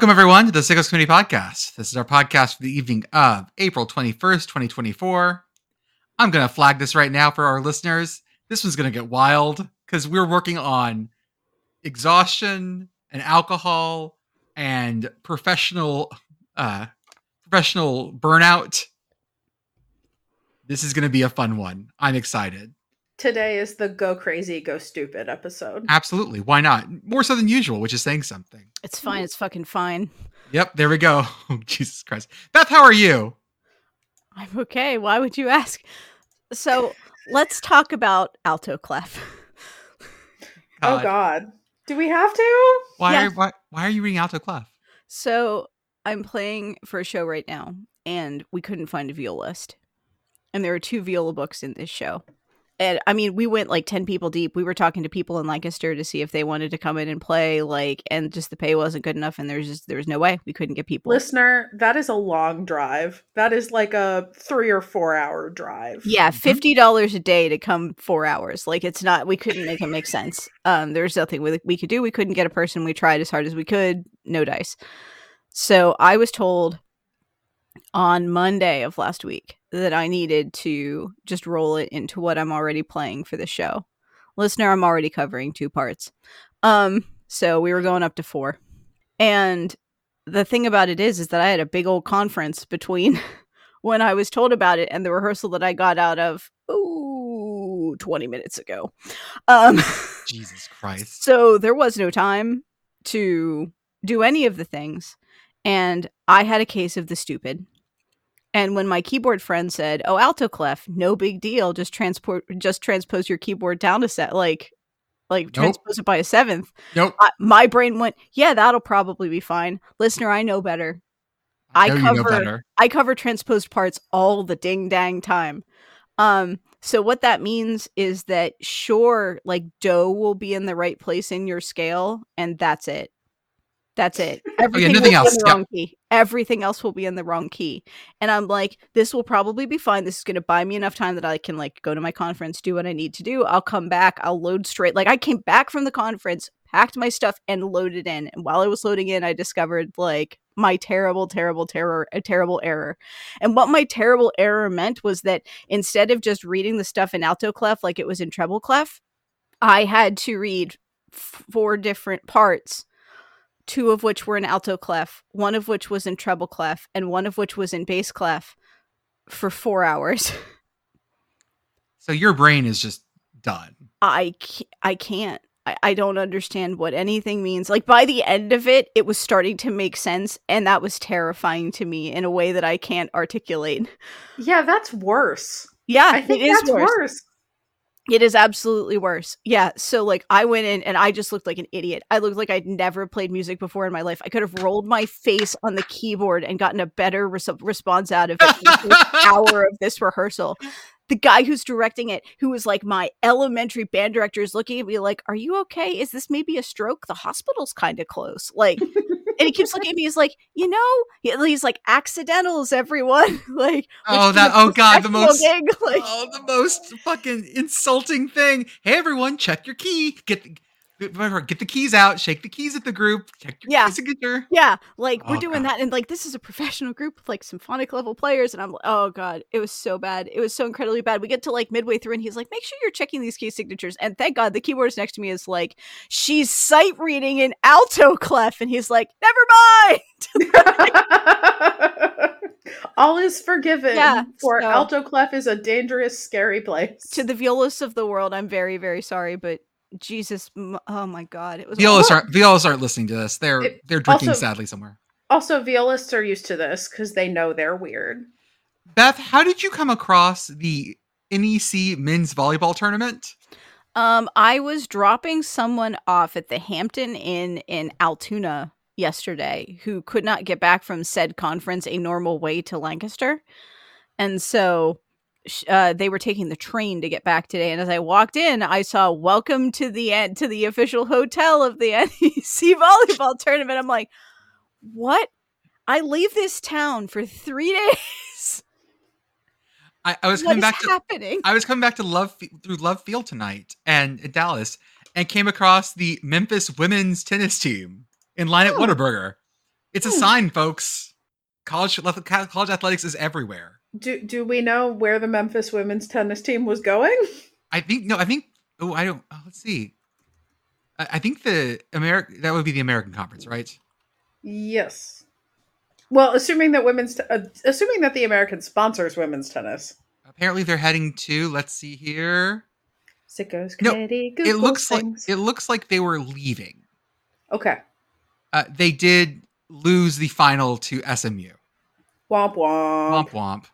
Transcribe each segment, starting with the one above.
Welcome, everyone, to the Sickos Committee Podcast. This is our podcast for the evening of April 21st, 2024. I'm going to flag this right now for our listeners. This one's going to get wild because we're working on exhaustion and alcohol and professional burnout. This is going to be a fun one. I'm excited. Today is the go crazy, go stupid episode. Absolutely. Why not? More so than usual, which is saying something. It's fine. It's fucking fine. Yep. There we go. Oh, Jesus Christ. Beth, how are you? I'm okay. Why would you ask? So let's talk about alto clef. Oh God. Do we have to? Why are you reading alto clef? So I'm playing for a show right now, and we couldn't find a violist. And there are 2 viola books in this show. And I mean, we went like 10 people deep. We were talking to people in Lancaster to see if they wanted to come in and play, and just the pay wasn't good enough. And there was no way we couldn't get people. Listener, that is a long drive. That is like a 3 or 4 hour drive. Yeah, $50 a day to come 4 hours. Like, it's not, we couldn't make it make sense. There's nothing we could do. We couldn't get a person. We tried as hard as we could. No dice. So I was told on Monday of last week that I needed to just roll it into what I'm already playing for the show. Listener, I'm already covering 2 parts. So we were going up to 4. And the thing about it is that I had a big old conference between when I was told about it and the rehearsal that I got out of 20 minutes ago. Jesus Christ. So there was no time to do any of the things. And I had a case of the stupid. And when my keyboard friend said, "Oh, alto clef, no big deal. Just transpose your keyboard down a set, transpose it by a 7th." Nope. My brain went, "Yeah, that'll probably be fine." Listener, I know better. You know better. I cover transposed parts all the ding dang time. So what that means is that sure, like do will be in the right place in your scale, and that's it. That's it. Everything will be in the wrong key. Everything else will be in the wrong key. And I'm like, this will probably be fine. This is going to buy me enough time that I can go to my conference, do what I need to do. I'll come back. I'll load straight. I came back from the conference, packed my stuff, and loaded in. And while I was loading in, I discovered my terrible error. And what my terrible error meant was that instead of just reading the stuff in alto clef like it was in treble clef, I had to read 4 different parts. 2 of which were in alto clef, 1 of which was in treble clef, and 1 of which was in bass clef for 4 hours. So your brain is just done. I can't. I don't understand what anything means. By the end of it, it was starting to make sense, and that was terrifying to me in a way that I can't articulate. Yeah, that's worse. Yeah, I think that's worse. It is absolutely worse. Yeah. So I went in and I just looked like an idiot. I looked like I'd never played music before in my life. I could have rolled my face on the keyboard and gotten a better response out of it in the first hour of this rehearsal. The guy who's directing it, who was my elementary band director, is looking at me like, "Are you okay? Is this maybe a stroke? The hospital's kind of close." And he keeps looking at me. He's like, he's like, "Accidentals, everyone." The most fucking insulting thing. "Hey, everyone, check your key. Get the keys out. Shake the keys at the group. Check your key signature." Yeah, we're doing that, and this is a professional group with symphonic level players, and I'm like, oh God, it was so bad. It was so incredibly bad. We get to midway through, and he's like, "Make sure you're checking these key signatures." And thank God the keyboardist next to me is like, "She's sight reading in alto clef," and he's like, "Never mind." All is forgiven. Yeah, alto clef is a dangerous, scary place. To the violists of the world, I'm very, very sorry, but Jesus, oh my God, it was violists aren't listening to this. They're drinking sadly somewhere. Also, violists are used to this because they know they're weird. Beth, how did you come across the NEC men's volleyball tournament? I was dropping someone off at the Hampton Inn in Altoona yesterday who could not get back from said conference a normal way to Lancaster, and so they were taking the train to get back today, and as I walked in, I saw "Welcome to the official hotel of the NEC volleyball tournament." I'm like, what? I leave this town for 3 days. I was coming back to through Love Field tonight and in Dallas, and came across the Memphis women's tennis team in line at Whataburger. It's a sign, folks. College athletics is everywhere. Do we know where the Memphis women's tennis team was going? I think let's see. I think that would be the American Conference, right? Yes. Well, assuming that the American sponsors women's tennis. Apparently they're heading to, let's see here. Sickos Committee. No, it looks like they were leaving. Okay. They did lose the final to SMU. Womp womp. Womp womp.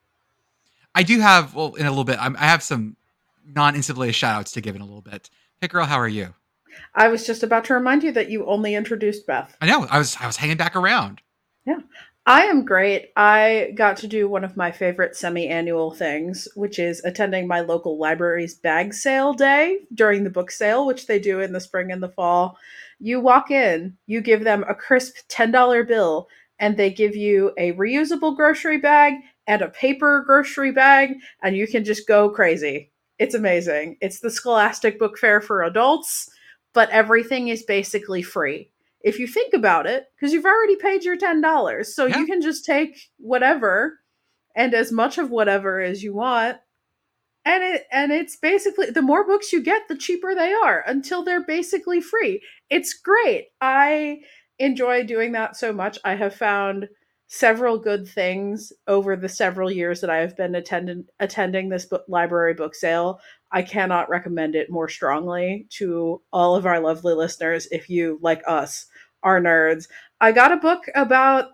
I do have, in a little bit, I have some non-NCAA shout-outs to give in a little bit. Hey girl, how are you? I was just about to remind you that you only introduced Beth. I know. I was hanging back around. Yeah. I am great. I got to do one of my favorite semi-annual things, which is attending my local library's bag sale day during the book sale, which they do in the spring and the fall. You walk in, you give them a crisp $10 bill, and they give you a reusable grocery bag and a paper grocery bag, and you can just go crazy. It's amazing. It's the Scholastic Book Fair for adults, but everything is basically free. If you think about it, because you've already paid your $10, so you can just take whatever and as much of whatever as you want. And it's basically, the more books you get, the cheaper they are until they're basically free. It's great. I enjoy doing that so much. I have found several good things over the several years that I have been attending this library book sale. I cannot recommend it more strongly to all of our lovely listeners if you, like us, are nerds. I got a book about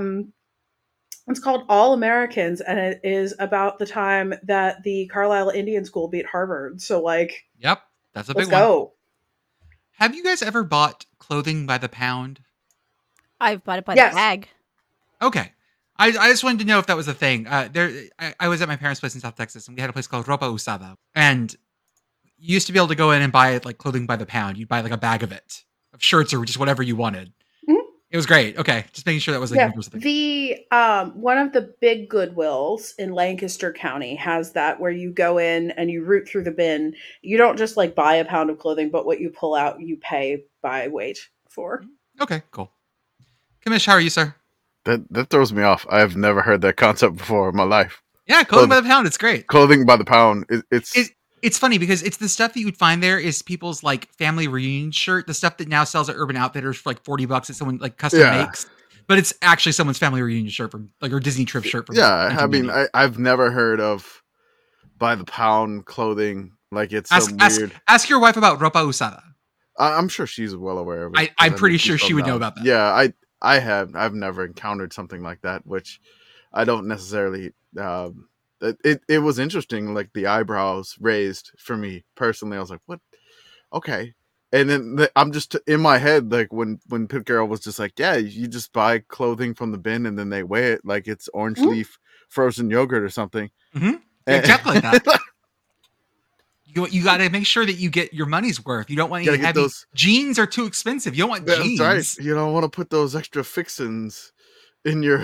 it's called All Americans, and it is about the time that the Carlisle Indian School beat Harvard. So, like, yep, that's a big one. Let's go. Have you guys ever bought clothing by the pound? I've bought it by the bag. Okay. I just wanted to know if that was a thing. I was at my parents' place in South Texas, and we had a place called Ropa Usada. And you used to be able to go in and buy like clothing by the pound. You'd buy like a bag of it, of shirts or just whatever you wanted. It was great. Okay, just making sure that was like the one of the big Goodwills in Lancaster County has that, where you go in and you root through the bin. You don't just like buy a pound of clothing, but what you pull out, you pay by weight for. Okay, cool. Kamish, how are you, sir? That throws me off. I have never heard that concept before in my life. Yeah, clothing by the pound. It's great. Clothing by the pound. It's funny because it's the stuff that you would find there is people's like family reunion shirt, the stuff that now sells at Urban Outfitters for like $40 that someone like custom makes, but it's actually someone's family reunion shirt from like or Disney trip shirt from. Yeah, I mean, I've never heard of by the pound clothing. Like it's weird. Ask your wife about Ropa Usada. I'm sure she's well aware of it. I'm pretty sure she would know about that. Yeah, I've never encountered something like that, which I don't necessarily. It was interesting, like the eyebrows raised for me personally. I was like, what? Okay. And then I'm just in my head, like when Pit Girl was just like, yeah, you just buy clothing from the bin and then they weigh it like it's orange leaf frozen yogurt or something. Mm-hmm. Exactly like that. You got to make sure that you get your money's worth. You don't want any heavy jeans are too expensive. You don't want jeans. That's right. You don't want to put those extra fixins in your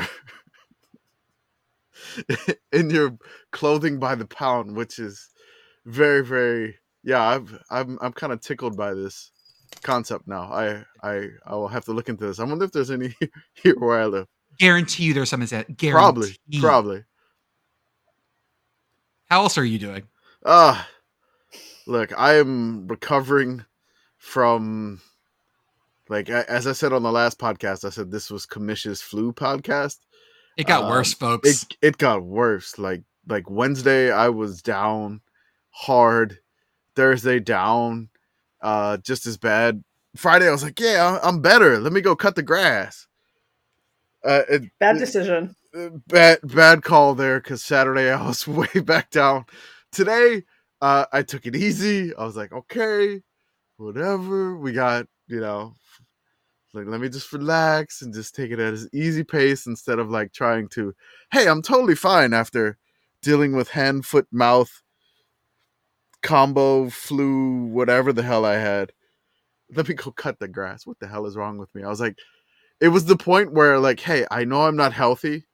in your clothing by the pound, which is very, very I'm kind of tickled by this concept now. I will have to look into this. I wonder if there's any here where I live. Guarantee you there's some that probably. How else are you doing? Look, I am recovering from, like, as I said on the last podcast, I said this was Kamish's flu podcast. It got worse, folks. It got worse. Like Wednesday, I was down hard. Thursday, down, just as bad. Friday, I was like, yeah, I'm better. Let me go cut the grass. Bad decision. Bad call there, because Saturday I was way back down. Today, I took it easy. I was like, okay, whatever. We got, like, let me just relax and just take it at an easy pace instead of like trying to, hey, I'm totally fine after dealing with hand, foot, mouth combo, flu, whatever the hell I had. Let me go cut the grass. What the hell is wrong with me? I was like, it was the point where like, hey, I know I'm not healthy,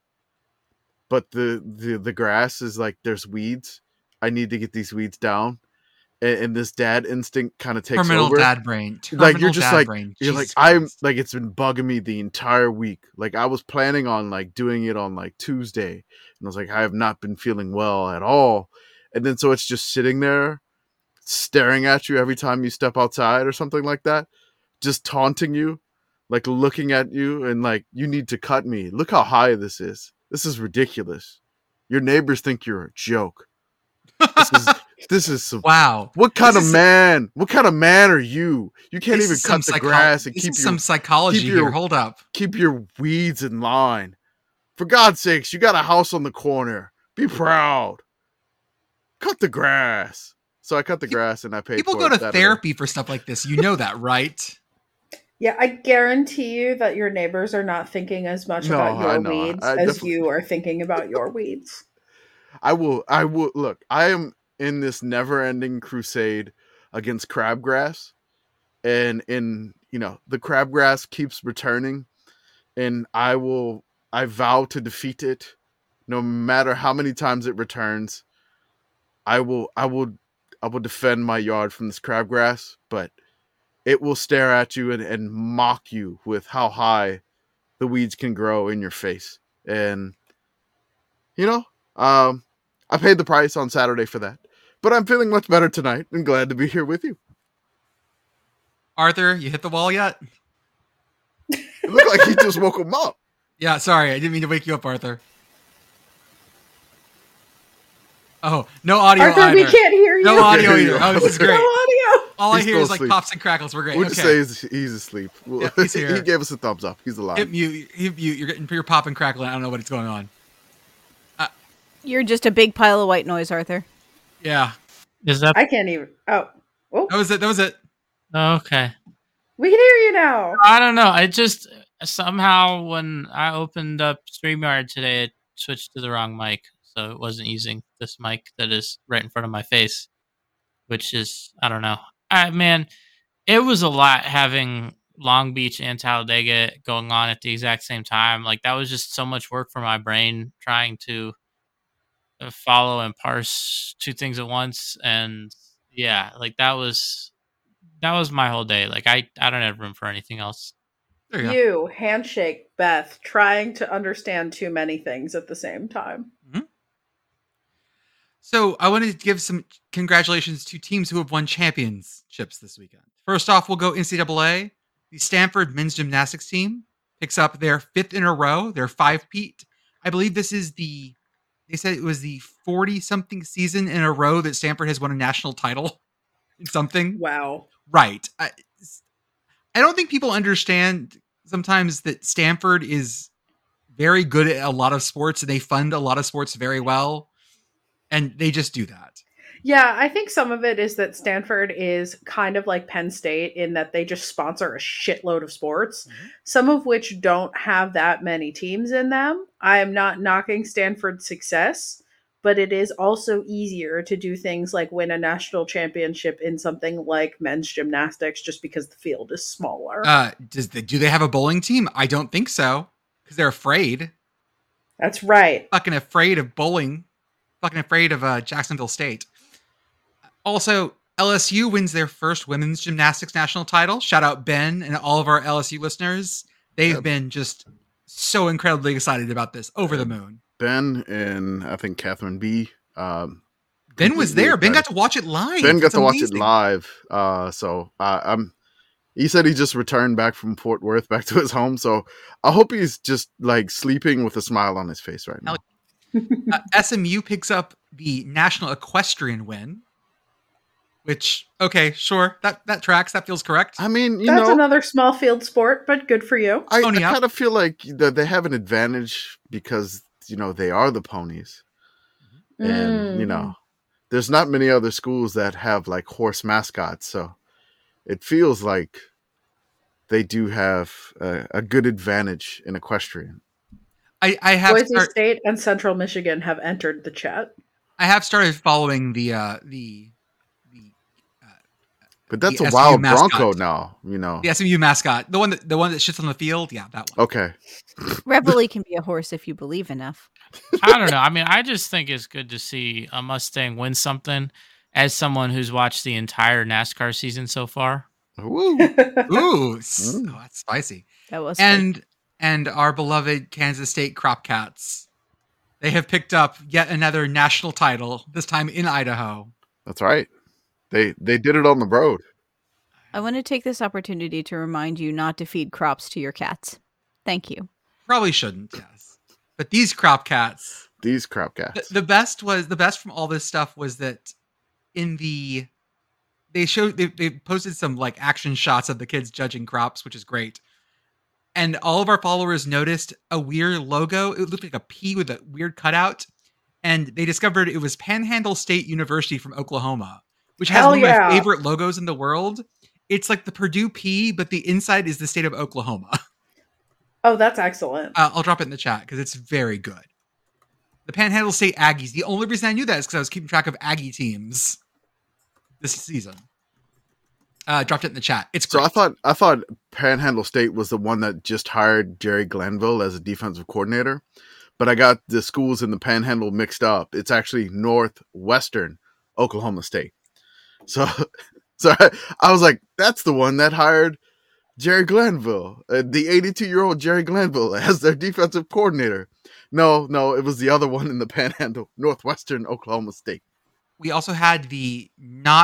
but the grass is like, there's weeds. I need to get these weeds down. and this dad instinct kind of takes Terminal over. dad brain. Like you're Terminal just dad like brain. you're Jesus like I'm Christ. like it's been bugging me the entire week. Like I was planning on like doing it on like Tuesday, and I was like I have not been feeling well at all, and then so it's just sitting there staring at you every time you step outside or something like that, just taunting you, like looking at you and like you need to cut me. Look how high this is. This is ridiculous. Your neighbors think you're a joke. This is some Wow. What kind This of is- man? What kind of man are you? You can't This even is some cut the psycho- grass and this keep is some your psychology keep your- here. Hold up. keep your weeds in line. For God's sakes, you got a house on the corner. Be proud. Cut the grass. So I cut the grass and I paid People for go it to Saturday. therapy for stuff like this. You know that, right? Yeah, I guarantee you that your neighbors are not thinking as much No, about I your know. weeds I as definitely- you are thinking about your weeds. I will look, I am in this never-ending crusade against crabgrass. And the crabgrass keeps returning, and I vow to defeat it no matter how many times it returns. I will defend my yard from this crabgrass, but it will stare at you and mock you with how high the weeds can grow in your face. And I paid the price on Saturday for that, but I'm feeling much better tonight and glad to be here with you. Arthur, you hit the wall yet? It looked like he just woke him up. Yeah, sorry. I didn't mean to wake you up, Arthur. Oh, no audio Arthur, either. we can't hear you. No audio hear either. you. Oh, this is No great. audio. All I He's hear still is like asleep. pops and crackles. We're great. We'll just Okay. say he's asleep. Yeah, he's here. He gave us a thumbs up. He's alive. Hit mute. You're pop and crackling. I don't know what's going on. You're just a big pile of white noise, Arthur. Yeah. Is that I can't even. Oh, That was it. okay? we can hear you now. I don't know. I just somehow when I opened up StreamYard today, it switched to the wrong mic, so it wasn't using this mic that is right in front of my face, which is I don't know. Man, it was a lot having Long Beach and Talladega going on at the exact same time. Like that was just so much work for my brain trying to follow and parse two things at once, and yeah, like that was my whole day. Like I don't have room for anything else. There you go. You, handshake, Beth, trying to understand too many things at the same time. So I wanted to give some congratulations to teams who have won championships this weekend. First off, we'll go NCAA. The Stanford men's gymnastics team picks up their 5th in a row, their 5-peat. I believe this is they said it was the 40-something season in a row that Stanford has won a national title in something. Wow. Right. I don't think people understand sometimes that Stanford is very good at a lot of sports and they fund a lot of sports very well. And they just do that. Yeah, I think some of it is that Stanford is kind of like Penn State in that they just sponsor a shitload of sports, some of which don't have that many teams in them. I am not knocking Stanford's success, but it is also easier to do things like win a national championship in something like men's gymnastics just because the field is smaller. Do they have a bowling team? I don't think so. Because they're afraid. That's right. Fucking afraid of bowling. Fucking afraid of Jacksonville State. Also, LSU wins their first women's gymnastics national title. Shout out Ben and all of our LSU listeners. They've been just so incredibly excited about this. Over the moon. Ben and I think Catherine B. Ben was there. Ben got to watch it live. Ben got It's to watch it amazing. live. He said he just returned back from Fort Worth back to his home. So I hope he's just like sleeping with a smile on his face right now. SMU picks up the national equestrian win. Which, okay, sure. That tracks. That feels correct. I mean, That's another small field sport, but good for you. I Pony up. kind of feel like that they have an advantage because they are the ponies, and there's not many other schools that have like horse mascots, so it feels like they do have a good advantage in equestrian. I have Boise State and Central Michigan have entered the chat. I have started following the But that's the a SMU wild mascot. Bronco now, the SMU mascot, the one that shits on the field. Yeah, that one. Okay. Reveille can be a horse if you believe enough. I don't know. I mean, I just think it's good to see a Mustang win something. as someone who's watched the entire NASCAR season so far. Woo. Ooh, Mm. oh, that's spicy. That was And our beloved Kansas State Crop Cats. They have picked up yet another national title, this time in Idaho. That's right. They did it on the road. I want to take this opportunity to remind you not to feed crops to your cats. Thank you. Probably shouldn't, yes. But these Crop Cats, These crop cats. the best from all this stuff was that they posted some like action shots of the kids judging crops, which is great. And all of our followers noticed a weird logo. It looked like a P with a weird cutout. And they discovered it was Panhandle State University from Oklahoma, which has Hell one of yeah. my favorite logos in the world. It's like the Purdue P, but the inside is the state of Oklahoma. Oh, that's excellent. I'll drop it in the chat because it's very good. The Panhandle State Aggies. The only reason I knew that is because I was keeping track of Aggie teams this season. Dropped it in the chat. It's great. So I thought Panhandle State was the one that just hired Jerry Glanville as a defensive coordinator, but I got the schools in the Panhandle mixed up. It's actually Northwestern Oklahoma State. So I was like, that's the one that hired Jerry Glanville, the 82-year-old Jerry Glanville as their defensive coordinator. No, it was the other one in the Panhandle, Northwestern Oklahoma State. We also had the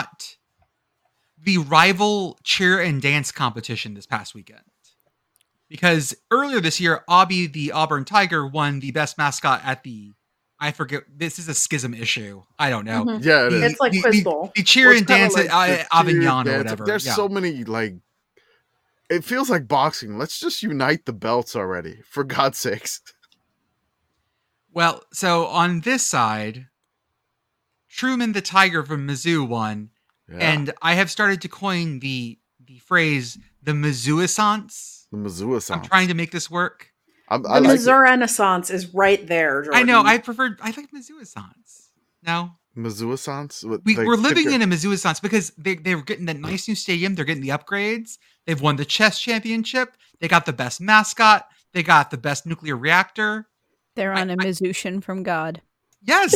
rival cheer and dance competition this past weekend. Because earlier this year, Aubie, the Auburn Tiger, won the best mascot at I forget, this is a schism issue. I don't know. Mhm. Yeah, it is. It's like Quiz Bowl. The cheer Well, and it's kinda dance like at the cheer Avignon or dance. whatever. There's Yeah. so many, like, it feels like boxing. Let's just unite the belts already, for God's sakes. Well, so on this side, Truman the Tiger from Mizzou won. Yeah. And I have started to coin the phrase the Mizzouissance. The Missoula I'm song. trying to make this work. I The like Missouri Renaissance is right there, Jordan. I know. I like Mizzouissance. No, Missoula songs. we're living in a Mizzouissance because they were getting that nice new stadium. They're getting the upgrades. They've won the chess championship. They got the best mascot. They got the best nuclear reactor. They're on a Mizushin from God. Yes.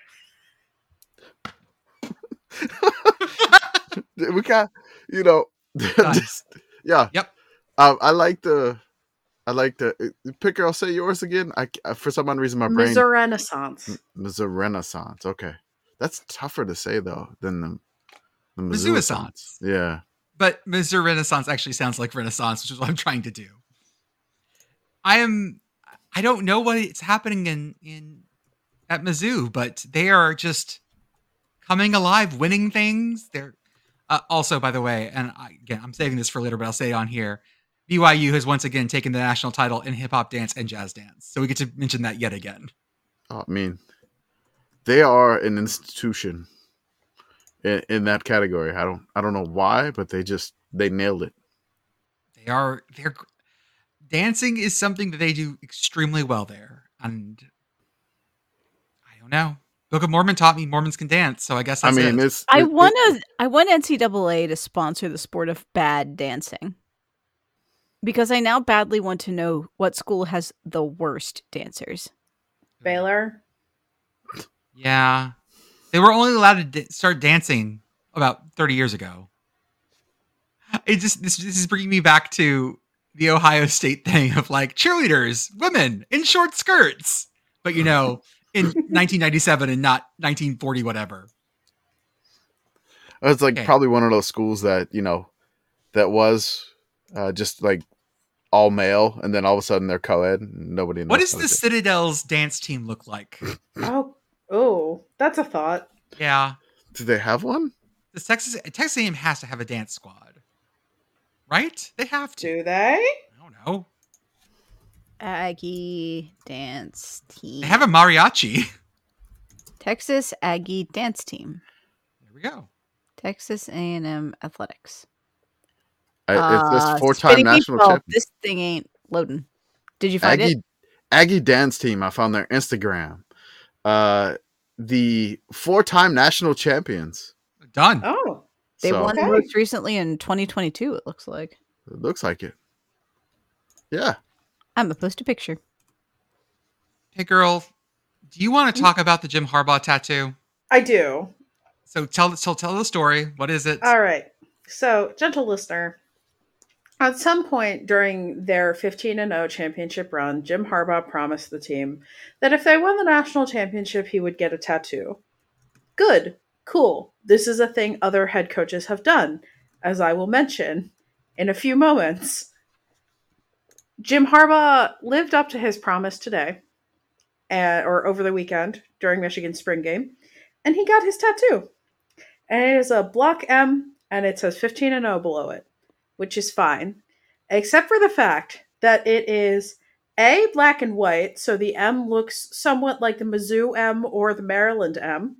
We got, just, yeah. Yep. I like the picker. I'll say yours again. For some odd reason my brain. Missouri Renaissance. Missouri Renaissance. Okay, that's tougher to say though than the Mizzouissance. Yeah. But Missouri Renaissance actually sounds like Renaissance, which is what I'm trying to do. I don't know what it's happening in at Mizzou, but they are just coming alive, winning things. They're also, by the way, and again, I'm saving this for later, but I'll say it on here. BYU has once again taken the national title in hip hop dance and jazz dance, so we get to mention that yet again. I mean, they are an institution in that category. I don't know why, but they nailed it. They're dancing is something that they do extremely well there, and I don't know. Book of Mormon taught me Mormons can dance, so I guess that's it. I want NCAA to sponsor the sport of bad dancing, because I now badly want to know what school has the worst dancers. Baylor. Yeah, they were only allowed to start dancing about 30 years ago. This is bringing me back to the Ohio State thing of like cheerleaders, women in short skirts, but in 1997 and not 1940 whatever. It's like probably one of those schools that that was just like all male, and then all of a sudden they're co-ed. And nobody knows. What does the Citadel's dance team look like? Oh, that's a thought. Yeah. Do they have one? The Texas A&M has to have a dance squad, right? They have to. Do they? I don't know. Aggie dance team. They have a mariachi. Texas Aggie dance team. There we go. Texas A&M athletics. It's this 4-time Spinning national Meatball, champion. This thing ain't loading. Did you find it? Aggie dance team. I found their Instagram. The 4-time national champions. Done. Oh, They won Okay. most recently in 2022, it looks like. It looks like it. Yeah. I'm going to post a picture. Hey, girl, do you want to talk about the Jim Harbaugh tattoo? I do. So tell the story. What is it? All right. So, gentle listener, at some point during their 15-0 championship run, Jim Harbaugh promised the team that if they won the national championship, he would get a tattoo. Good. Cool. This is a thing other head coaches have done, as I will mention in a few moments. Jim Harbaugh lived up to his promise today, or over the weekend during Michigan's spring game, and he got his tattoo. And it is a block M, and it says 15-0 below it, which is fine, except for the fact that it is A, black and white, so the M looks somewhat like the Mizzou M or the Maryland M,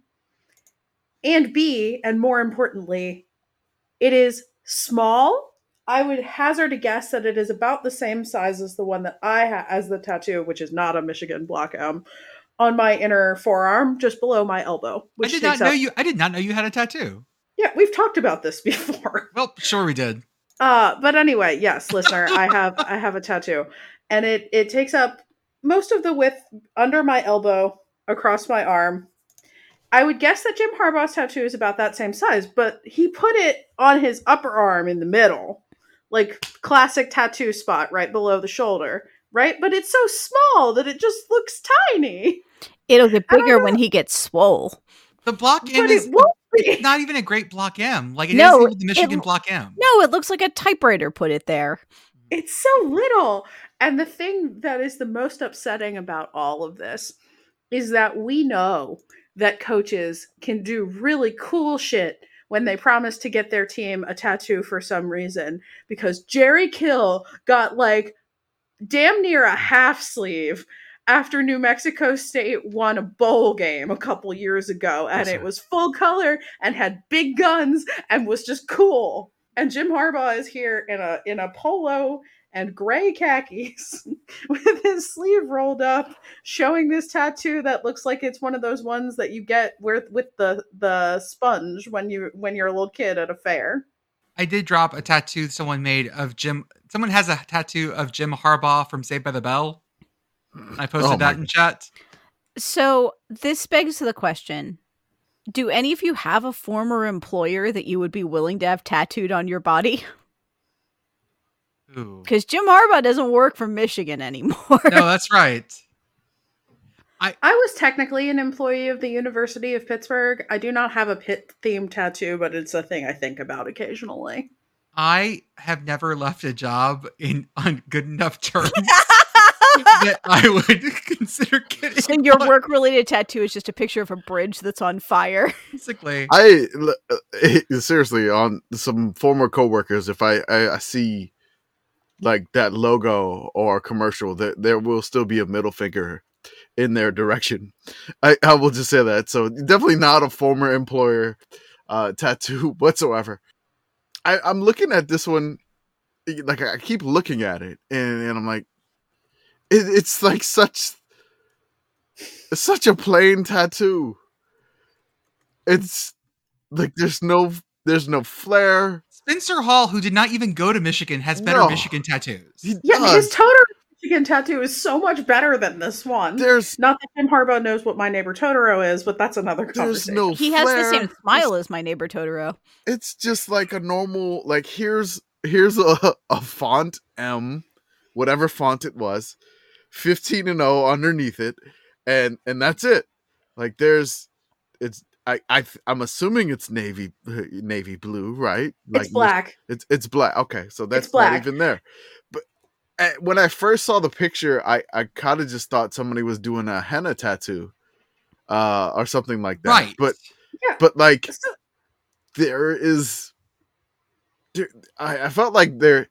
and B, and more importantly, it is small. I would hazard a guess that it is about the same size as the one that I have as the tattoo, which is not a Michigan block M, on my inner forearm, just below my elbow. I did not know you had a tattoo. Yeah, we've talked about this before. Well, sure we did. But anyway, yes, listener, I have a tattoo, and it takes up most of the width under my elbow across my arm. I would guess that Jim Harbaugh's tattoo is about that same size, but he put it on his upper arm in the middle, like classic tattoo spot right below the shoulder, right? But it's so small that it just looks tiny. It'll get bigger when he gets swole. The block M is it's not even a great block M. Like it isn't even the Michigan block M. No, it looks like a typewriter put it there. It's so little. And the thing that is the most upsetting about all of this is that we know that coaches can do really cool shit when they promise to get their team a tattoo for some reason. Because Jerry Kill got like damn near a half sleeve after New Mexico State won a bowl game a couple years ago, and it was full color and had big guns and was just cool. And Jim Harbaugh is here in a polo and gray khakis with his sleeve rolled up, showing this tattoo that looks like it's one of those ones that you get with the sponge when you're a little kid at a fair. I did drop a tattoo someone made of Jim. Someone has a tattoo of Jim Harbaugh from Saved by the Bell. I posted that in chat. So this begs the question, do any of you have a former employer that you would be willing to have tattooed on your body? Because Jim Harbaugh doesn't work for Michigan anymore. No, that's right. I was technically an employee of the University of Pittsburgh. I do not have a Pitt-themed tattoo, but it's a thing I think about occasionally. I have never left a job on good enough terms that I would consider getting. So your work-related tattoo is just a picture of a bridge that's on fire. Basically, seriously, on some former coworkers, if I see like that logo or commercial, there will still be a middle finger in their direction. I will just say that. So definitely not a former employer tattoo whatsoever. I'm looking at this one, like I keep looking at it, and I'm like, it's like such a plain tattoo. It's like there's no flair. Spencer Hall, who did not even go to Michigan, has better Michigan tattoos. His Totoro Michigan tattoo is so much better than this one. There's not that Jim Harbaugh knows what My Neighbor Totoro is, but that's another conversation. He has the same smile as My Neighbor Totoro. It's just like a normal, like here's a font M, whatever font it was, 15-0 underneath it, and that's it. Like I'm assuming it's navy blue, right? Like it's black. It's black. Okay, so that's not even there. But when I first saw the picture, I kind of just thought somebody was doing a henna tattoo, or something like that. Right. But like I felt like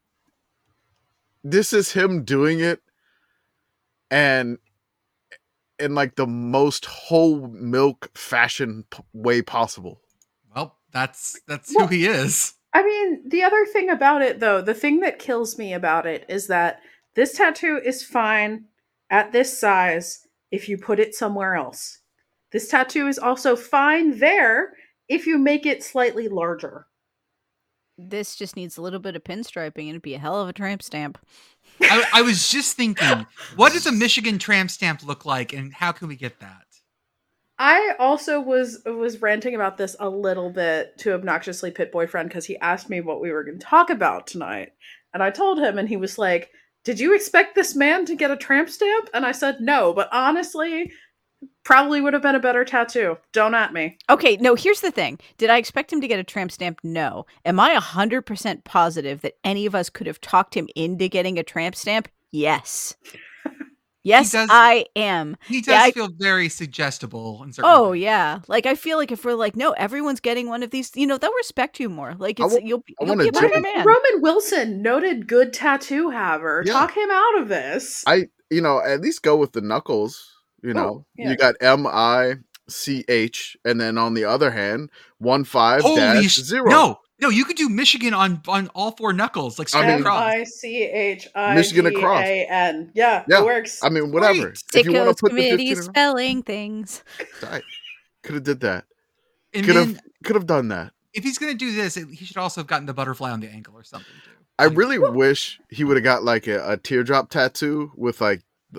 this is him doing it, and in like the most whole milk fashion way possible. Well, that's who he is. I mean, the other thing about it, though, the thing that kills me about it is that this tattoo is fine at this size if you put it somewhere else. This tattoo is also fine there if you make it slightly larger. This just needs a little bit of pinstriping and it'd be a hell of a tramp stamp. I was just thinking, what does a Michigan tramp stamp look like and how can we get that? I also was ranting about this a little bit to obnoxiously pit boyfriend because he asked me what we were going to talk about tonight, and I told him, and he was like, "Did you expect this man to get a tramp stamp?" And I said, "No, but honestly, probably would have been a better tattoo. Don't at me." Okay, no, here's the thing. Did I expect him to get a tramp stamp? No. Am I 100% positive that any of us could have talked him into getting a tramp stamp? Yes. Yes, does- I am. He does Yeah, I- feel very suggestible in certain Oh ways. yeah, like I feel like if we're like, no, everyone's getting one of these, they'll respect you more. Like I it's wa- you'll I be wanna a better jump- man. Roman Wilson, noted good tattoo haver. Yeah. Talk him out of this. At least go with the knuckles. yeah. You got MICH, and then on the other hand, 15 Holy dash 0. No, you could do Michigan on all four knuckles, like straight I mean- across. Michigan across. Yeah, Yeah. it works. I mean, whatever. Great. If you want to Sickos put the committee 15 spelling things. could have did that. And Could then have done that. if he's gonna do this, he should also have gotten the butterfly on the ankle or something too. I really wish he would have got like a teardrop tattoo with in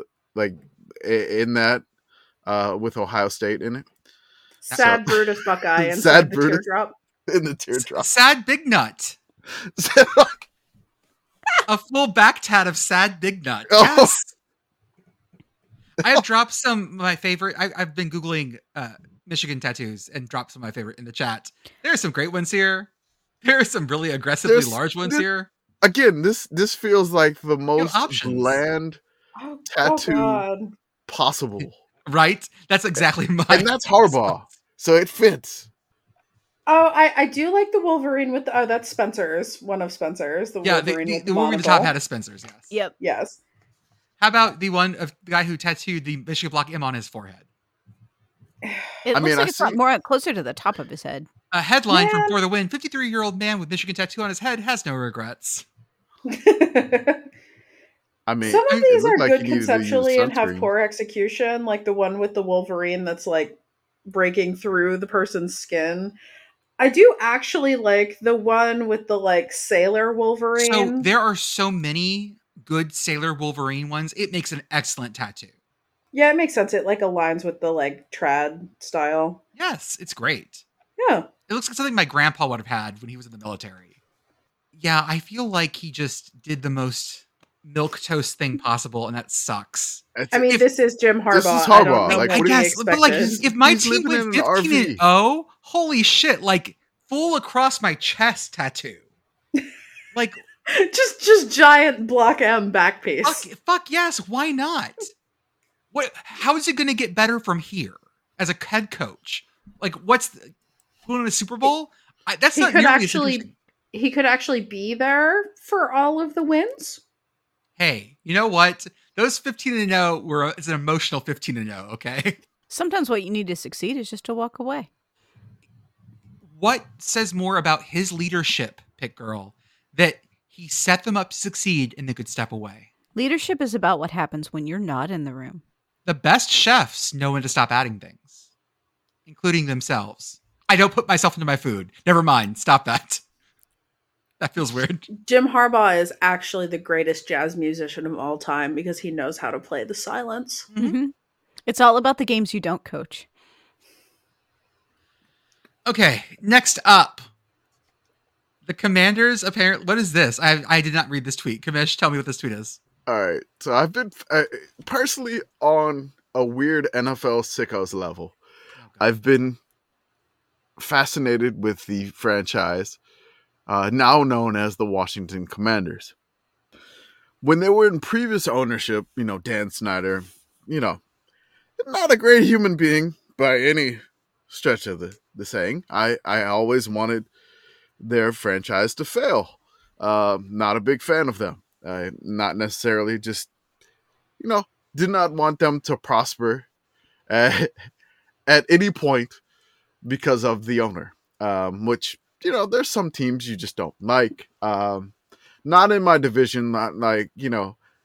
that with Ohio State in it. Sad Brutus Buckeye and Sad the Brutus. teardrop. In the teardrop. Sad Big Nut. A full back tat of Sad Big Nut. Oh. Yes. I have dropped some of my favorite. I've been Googling Michigan tattoos and dropped some of my favorite in the chat. There are some great ones here. There are some really aggressively There's- large ones there- here. Again, this feels like the most options. bland Oh, Tattoo. God. possible. Right? That's exactly my. And that's Harbaugh. So it fits. Oh, I do like the Wolverine with the. Oh, that's Spencer's. One of Spencer's. The Yeah, Wolverine with the Wolverine at the top monocle. hat of Spencer's. Yes. Yep. Yes. How about the one of the guy who tattooed the Michigan Block M on his forehead? It I looks mean, like I it's not see- more closer to the top of his head. A headline from Man. For the Win: 53-year-old man with Michigan tattoo on his head has no regrets. I mean, Some of it these looked are like good he needed to use conceptually and have sunscreen. poor execution, like the one with the Wolverine that's like breaking through the person's skin. I do actually like the one with the like sailor Wolverine. So there are so many good Sailor Wolverine ones. It makes an excellent tattoo. Yeah, it makes sense. It like aligns with the like trad style. Yes, it's great. Yeah. It looks like something my grandpa would have had when he was in the military. Yeah, I feel like he just did the most milk toast thing possible, and that sucks. It's- I mean, If- this is Jim Harbaugh. This is I don't Harbaugh. know Like, what I what do he you guess, but like, expected. if my He's team living went in an 15 and RV. 0, holy shit! Like full across my chest tattoo. Like just giant block M back piece. fuck yes, why not? What? How is it going to get better from here as a head coach? Like, what's winning a Super Bowl? That's He not could nearly as actually interesting. he could actually be there for all of the wins. Hey, you know what? Those 15 and 0 were it's an emotional 15 and 0. Okay, Sometimes what you need to succeed is just to walk away. what says more about his leadership, Pick Girl, that he set them up to succeed and they could step away? Leadership is about what happens when you're not in the room. The best chefs know when to stop adding things, including themselves. I don't put myself into my food. Never mind. Stop that. That feels weird. Jim Harbaugh is actually the greatest jazz musician of all time because he knows how to play the silence. Mhm. It's all about the games you don't coach. Okay, next up. The Commanders apparently. What is this? I did not read this tweet. Kamesh, tell me what this tweet is. All right. So I've been personally on a weird NFL sickos level. I've been fascinated with the franchise, now known as the Washington Commanders. When they were in previous ownership, Dan Snyder, not a great human being by any stretch of the saying. I always wanted their franchise to fail. Not a big fan of them. Not necessarily just, did not want them to prosper at any point because of the owner, which, there's some teams you just don't like. Not in my division, not like,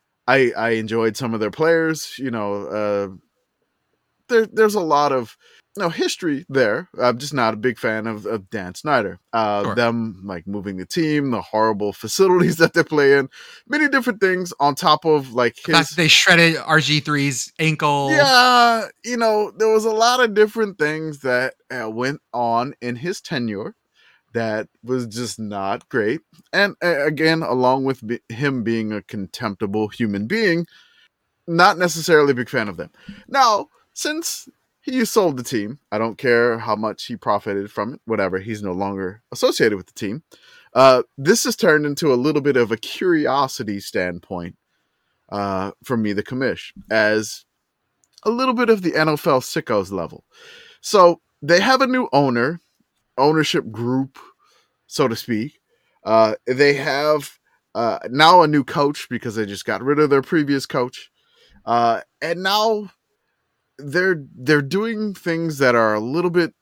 I enjoyed some of their players, there's a lot of history there. I'm just not a big fan of Dan Snyder. Sure. Them like moving the team, the horrible facilities that they play in, many different things on top of like The fact that they shredded RG3's ankle. Yeah, there was a lot of different things that went on in his tenure that was just not great. And again, along with him being a contemptible human being, not necessarily a big fan of them. Now, since he sold the team, I don't care how much he profited from it, whatever, he's no longer associated with the team. This has turned into a little bit of a curiosity standpoint for me, the commish, as a little bit of the NFL sickos level. So they have a new ownership group, so to speak. They have now a new coach because they just got rid of their previous coach. And now they're doing things that are a little bit,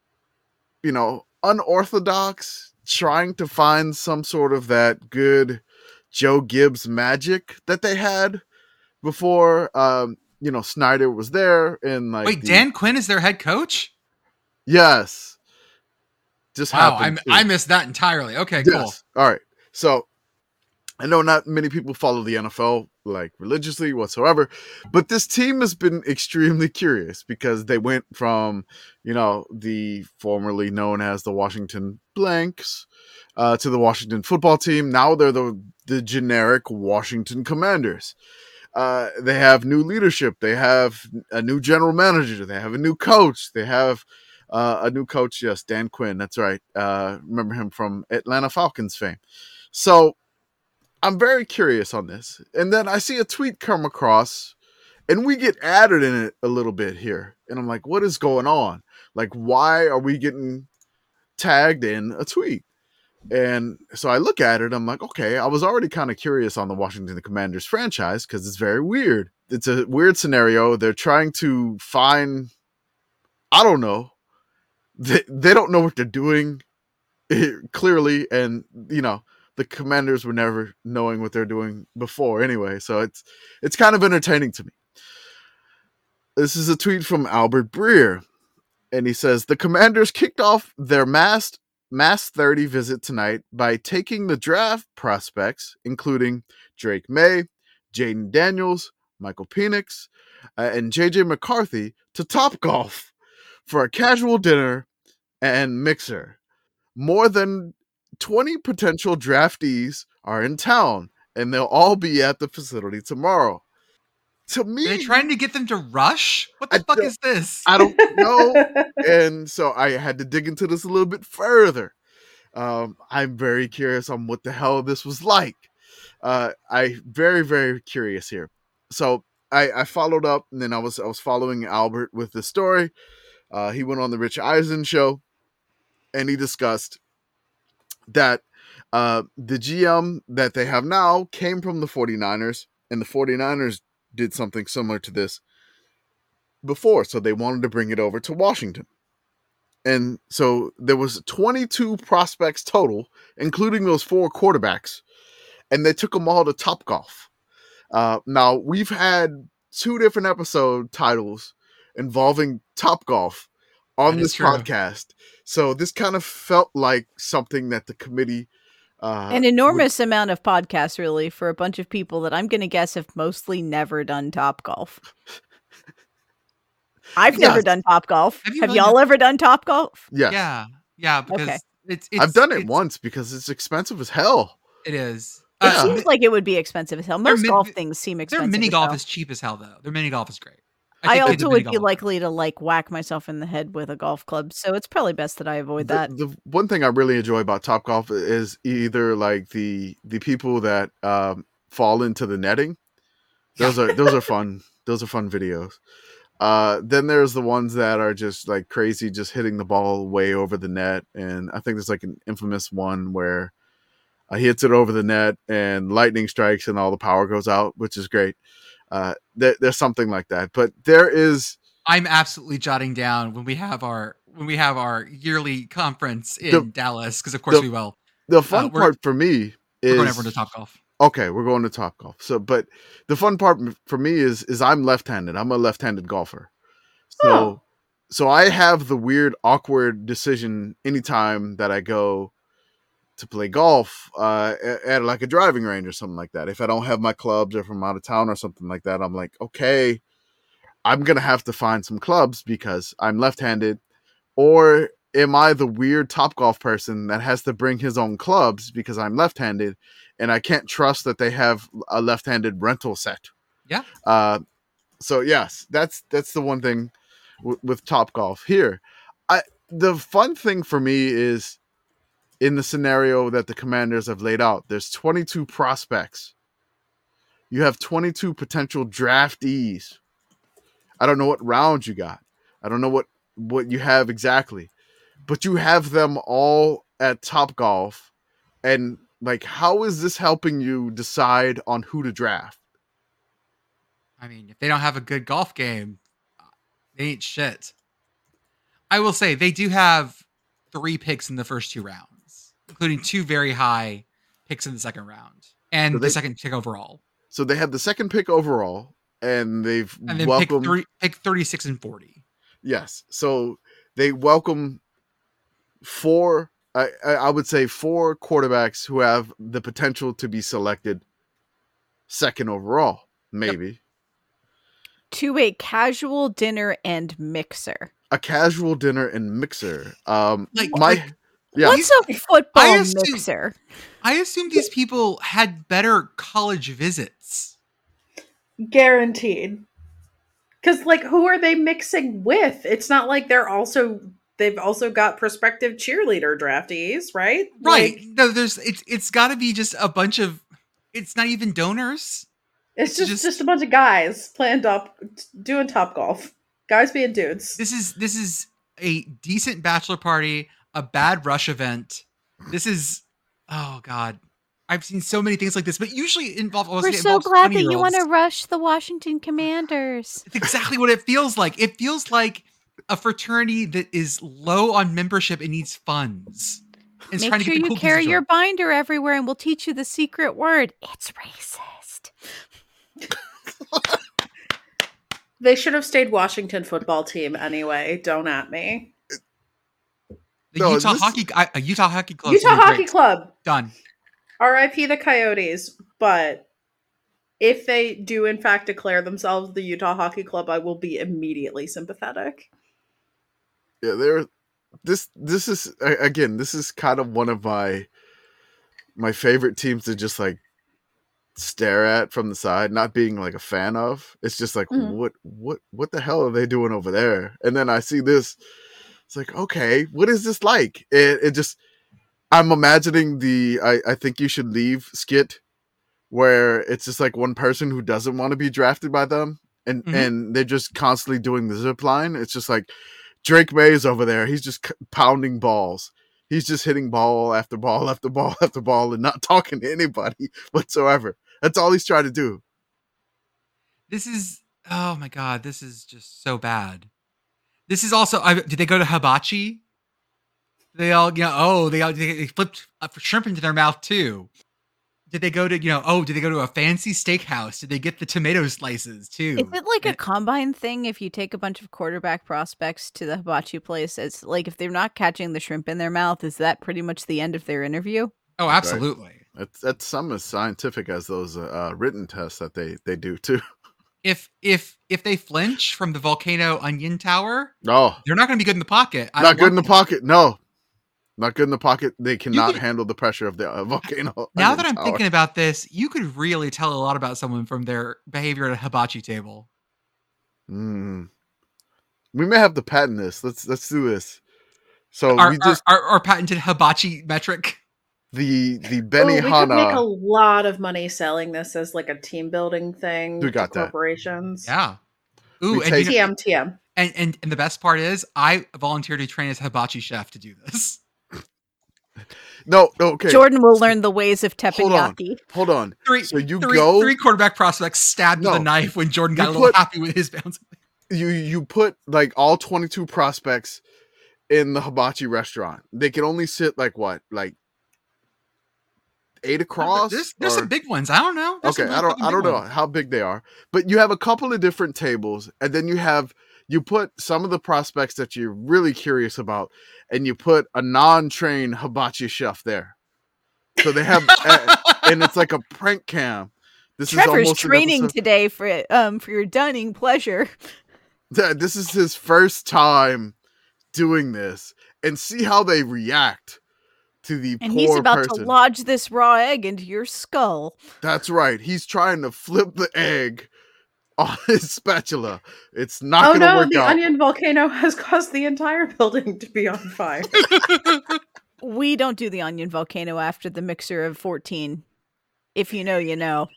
unorthodox, trying to find some sort of that good Joe Gibbs magic that they had before Snyder was there. And like, wait, Dan Quinn is their head coach? Yes. Just wow, happened. I missed that entirely. Okay, cool. Yes. All right. So I know not many people follow the NFL like religiously whatsoever, but this team has been extremely curious because they went from, the formerly known as the Washington Blanks to the Washington football team. Now they're the generic Washington Commanders. They have new leadership. They have a new general manager. They have a new coach. They have a new coach. Yes, Dan Quinn. That's right. Remember him from Atlanta Falcons fame. So I'm very curious on this. And then I see a tweet come across and we get added in it a little bit here. And I'm like, what is going on? Like, why are we getting tagged in a tweet? And so I look at it. I'm like, okay, I was already kind of curious on the Washington Commanders franchise because it's very weird. It's a weird scenario. They're trying to find, I don't know. They don't know what they're doing clearly. And, the Commanders were never knowing what they're doing before anyway. So it's kind of entertaining to me. This is a tweet from Albert Breer. And he says, the Commanders kicked off their Mass 30 visit tonight by taking the draft prospects, including Drake May, Jaden Daniels, Michael Penix, and JJ McCarthy to Topgolf for a casual dinner and mixer. More than 20 potential draftees are in town, and they'll all be at the facility tomorrow. To me, are they trying to get them to rush? What the fuck is this? I don't know. And so I had to dig into this a little bit further. I'm very curious on what the hell this was like. I very, very curious here. So I followed up, and then I was following Albert with the story. He went on the Rich Eisen show, and he discussed that the GM that they have now came from the 49ers, and the 49ers did something similar to this before, so they wanted to bring it over to Washington. And so there was 22 prospects total, including those 4 quarterbacks, and they took them all to Topgolf. Now, we've had 2 different episode titles involving Topgolf on this podcast. So this kind of felt like something that the committee... an enormous amount of podcasts, really, for a bunch of people that I'm going to guess have mostly never done Topgolf. I've never done Topgolf. Have y'all ever done Topgolf? Yes. Yeah, because it's I've done it once because it's expensive as hell. It is. It seems like it would be expensive as hell. Most golf things seem expensive. Their mini golf is cheap as hell, though. Their mini golf is great. I also would be likely to whack myself in the head with a golf club, so it's probably best that I avoid that. The one thing I really enjoy about Topgolf is either like the people that fall into the netting. Those are fun. Those are fun videos. Then there's the ones that are just like crazy, just hitting the ball way over the net. And I think there's like an infamous one where he hits it over the net and lightning strikes and all the power goes out, which is great. There's something like that, but there is. I'm absolutely jotting down when we have our yearly conference in Dallas, because of course we will. The fun part for me is we're going everyone to Topgolf. Okay, we're going to Topgolf. So, but the fun part for me is I'm left-handed. I'm a left-handed golfer. So So I have the weird, awkward decision anytime that I go to play golf at like a driving range or something like that. If I don't have my clubs or if I'm out of town or something like that, I'm like, okay, I'm going to have to find some clubs because I'm left-handed. Or am I the weird Topgolf person that has to bring his own clubs because I'm left-handed and I can't trust that they have a left-handed rental set? Yeah. So yes, that's the one thing with Topgolf here. The fun thing for me is in the scenario that the Commanders have laid out, there's 22 prospects. You have 22 potential draftees. I don't know what rounds you got. I don't know what you have exactly, but you have them all at Topgolf. And like, how is this helping you decide on who to draft? I mean, if they don't have a good golf game, they ain't shit. I will say they do have 3 picks in the first 2 rounds, including 2 very high picks in the second round and the second pick overall. So they have the second pick overall, and they've and then pick 36 and 40. Yes, so they welcome 4. I would say 4 quarterbacks who have the potential to be selected second overall, maybe. Yep. To a casual dinner and mixer. A casual dinner and mixer. What's a football mixer? I assume these people had better college visits. Guaranteed. Because, like, who are they mixing with? It's not like they've also got prospective cheerleader draftees, right? Right. Like, No, it's got to be just a bunch of. It's not even donors. It's just a bunch of guys doing Topgolf. Guys being dudes. This is a decent bachelor party, a bad rush event. This is, oh God. I've seen so many things like this, but usually We're so glad that you want to rush the Washington Commanders. It's exactly what it feels like. It feels like a fraternity that is low on membership and needs funds. Make sure you carry your binder everywhere and we'll teach you the secret word. It's racist. They should have stayed Washington football team anyway. Don't at me. Utah Hockey Club. Utah Hockey Club. Done. R.I.P. the Coyotes. But if they do in fact declare themselves the Utah Hockey Club, I will be immediately sympathetic. Yeah, this is again, this is kind of one of my favorite teams to just like stare at from the side, not being like a fan of. It's just like, what the hell are they doing over there? And then I see this, it's like, okay, what is this like? It just, I'm imagining I think you should leave skit where it's just like one person who doesn't want to be drafted by them, and they're just constantly doing the zip line. It's just like Drake May is over there. He's just pounding balls. He's just hitting ball after ball after ball after ball and not talking to anybody whatsoever. That's all he's trying to do. This is, oh my God, this is just so bad. This is also, did they go to hibachi? They all, they flipped shrimp into their mouth too. Did they go to, did they go to a fancy steakhouse? Did they get the tomato slices too? Is it like a combine thing if you take a bunch of quarterback prospects to the hibachi place? It's like if they're not catching the shrimp in their mouth, is that pretty much the end of their interview? Oh, absolutely. Right. That's some as scientific as those written tests that they do too. If they flinch from the volcano onion tower, they're not going to be good in the pocket. Not good in the pocket. No, not good in the pocket. They cannot handle the pressure of the volcano. Now that I'm thinking about this, you could really tell a lot about someone from their behavior at a hibachi table. We may have to patent this. Let's do this. So our patented hibachi metric. The Benihana. We could make a lot of money selling this as like a team building thing. We got to corporations. Yeah. Ooh, and TM. And the best part is, I volunteered to train as hibachi chef to do this. No, okay. Jordan will learn the ways of teppanyaki. Hold on. Three quarterback prospects stabbed with a knife when Jordan got a little happy with his bounce. You put like all 22 prospects in the hibachi restaurant. They can only sit like 8 across. There's some big ones. I don't know. I don't know how big they are, but you have a couple of different tables, and then you have you put some of the prospects that you're really curious about, and you put a non-trained hibachi chef there. So they have, and it's like a prank cam. This Trevor's is almost training today for your dunning pleasure. This is his first time doing this, and see how they react to the And poor he's about person. to lodge this raw egg into your skull. That's right. He's trying to flip the egg on his spatula. It's not Oh going to no, work the out. onion volcano has caused the entire building to be on fire. We don't do the onion volcano after the mixer of 14. If you know, you know.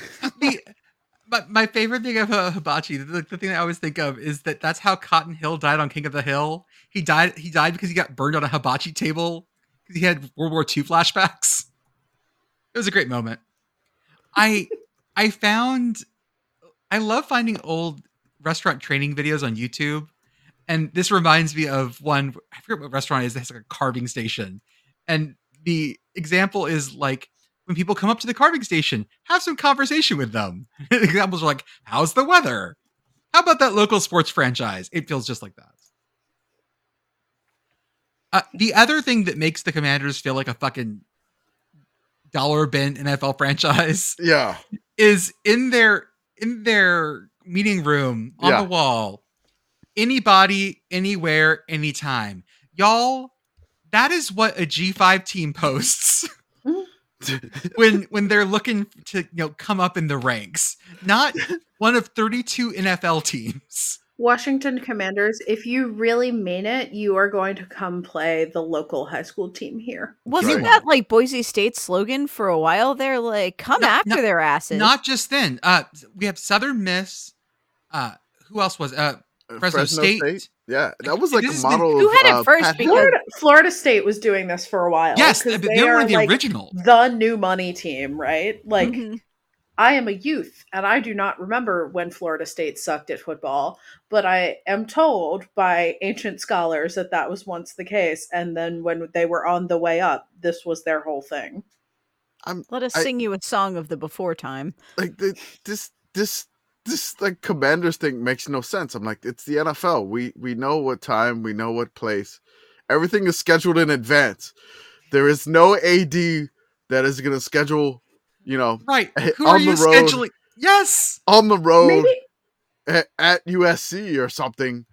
My favorite thing of hibachi, the thing I always think of, is that's how Cotton Hill died on King of the Hill. He died because he got burned on a hibachi table because he had World War II flashbacks. It was a great moment. I love finding old restaurant training videos on YouTube. And this reminds me of one, I forget what restaurant it is, that has like a carving station. And the example is like, when people come up to the carving station, have some conversation with them. Examples are like, how's the weather? How about that local sports franchise? It feels just like that. The other thing that makes the Commanders feel like a fucking dollar bin NFL franchise, Yeah, is in their meeting room on the wall, anybody, anywhere, anytime. Y'all, that is what a G5 team posts when they're looking to come up in the ranks. Not one of 32 NFL teams. Washington Commanders, if you really mean it, you are going to come play the local high school team here. Wasn't that like Boise State's slogan for a while there? Like, come after their asses. Not just then. We have Southern Miss. Who else was Fresno State? Yeah, that was like a model. Who had it first? Because Florida State was doing this for a while. Yes, they were one of the original. The new money team, right? Like, Mhm. I am a youth, and I do not remember when Florida State sucked at football, but I am told by ancient scholars that was once the case. And then when they were on the way up, this was their whole thing. Let us sing you a song of the before time. Like this like Commanders thing makes no sense. I'm like, it's the NFL. We know what time, we know what place. Everything is scheduled in advance. There is no AD that is going to schedule, right. Who are you scheduling? Yes, on the road Maybe. at USC or something.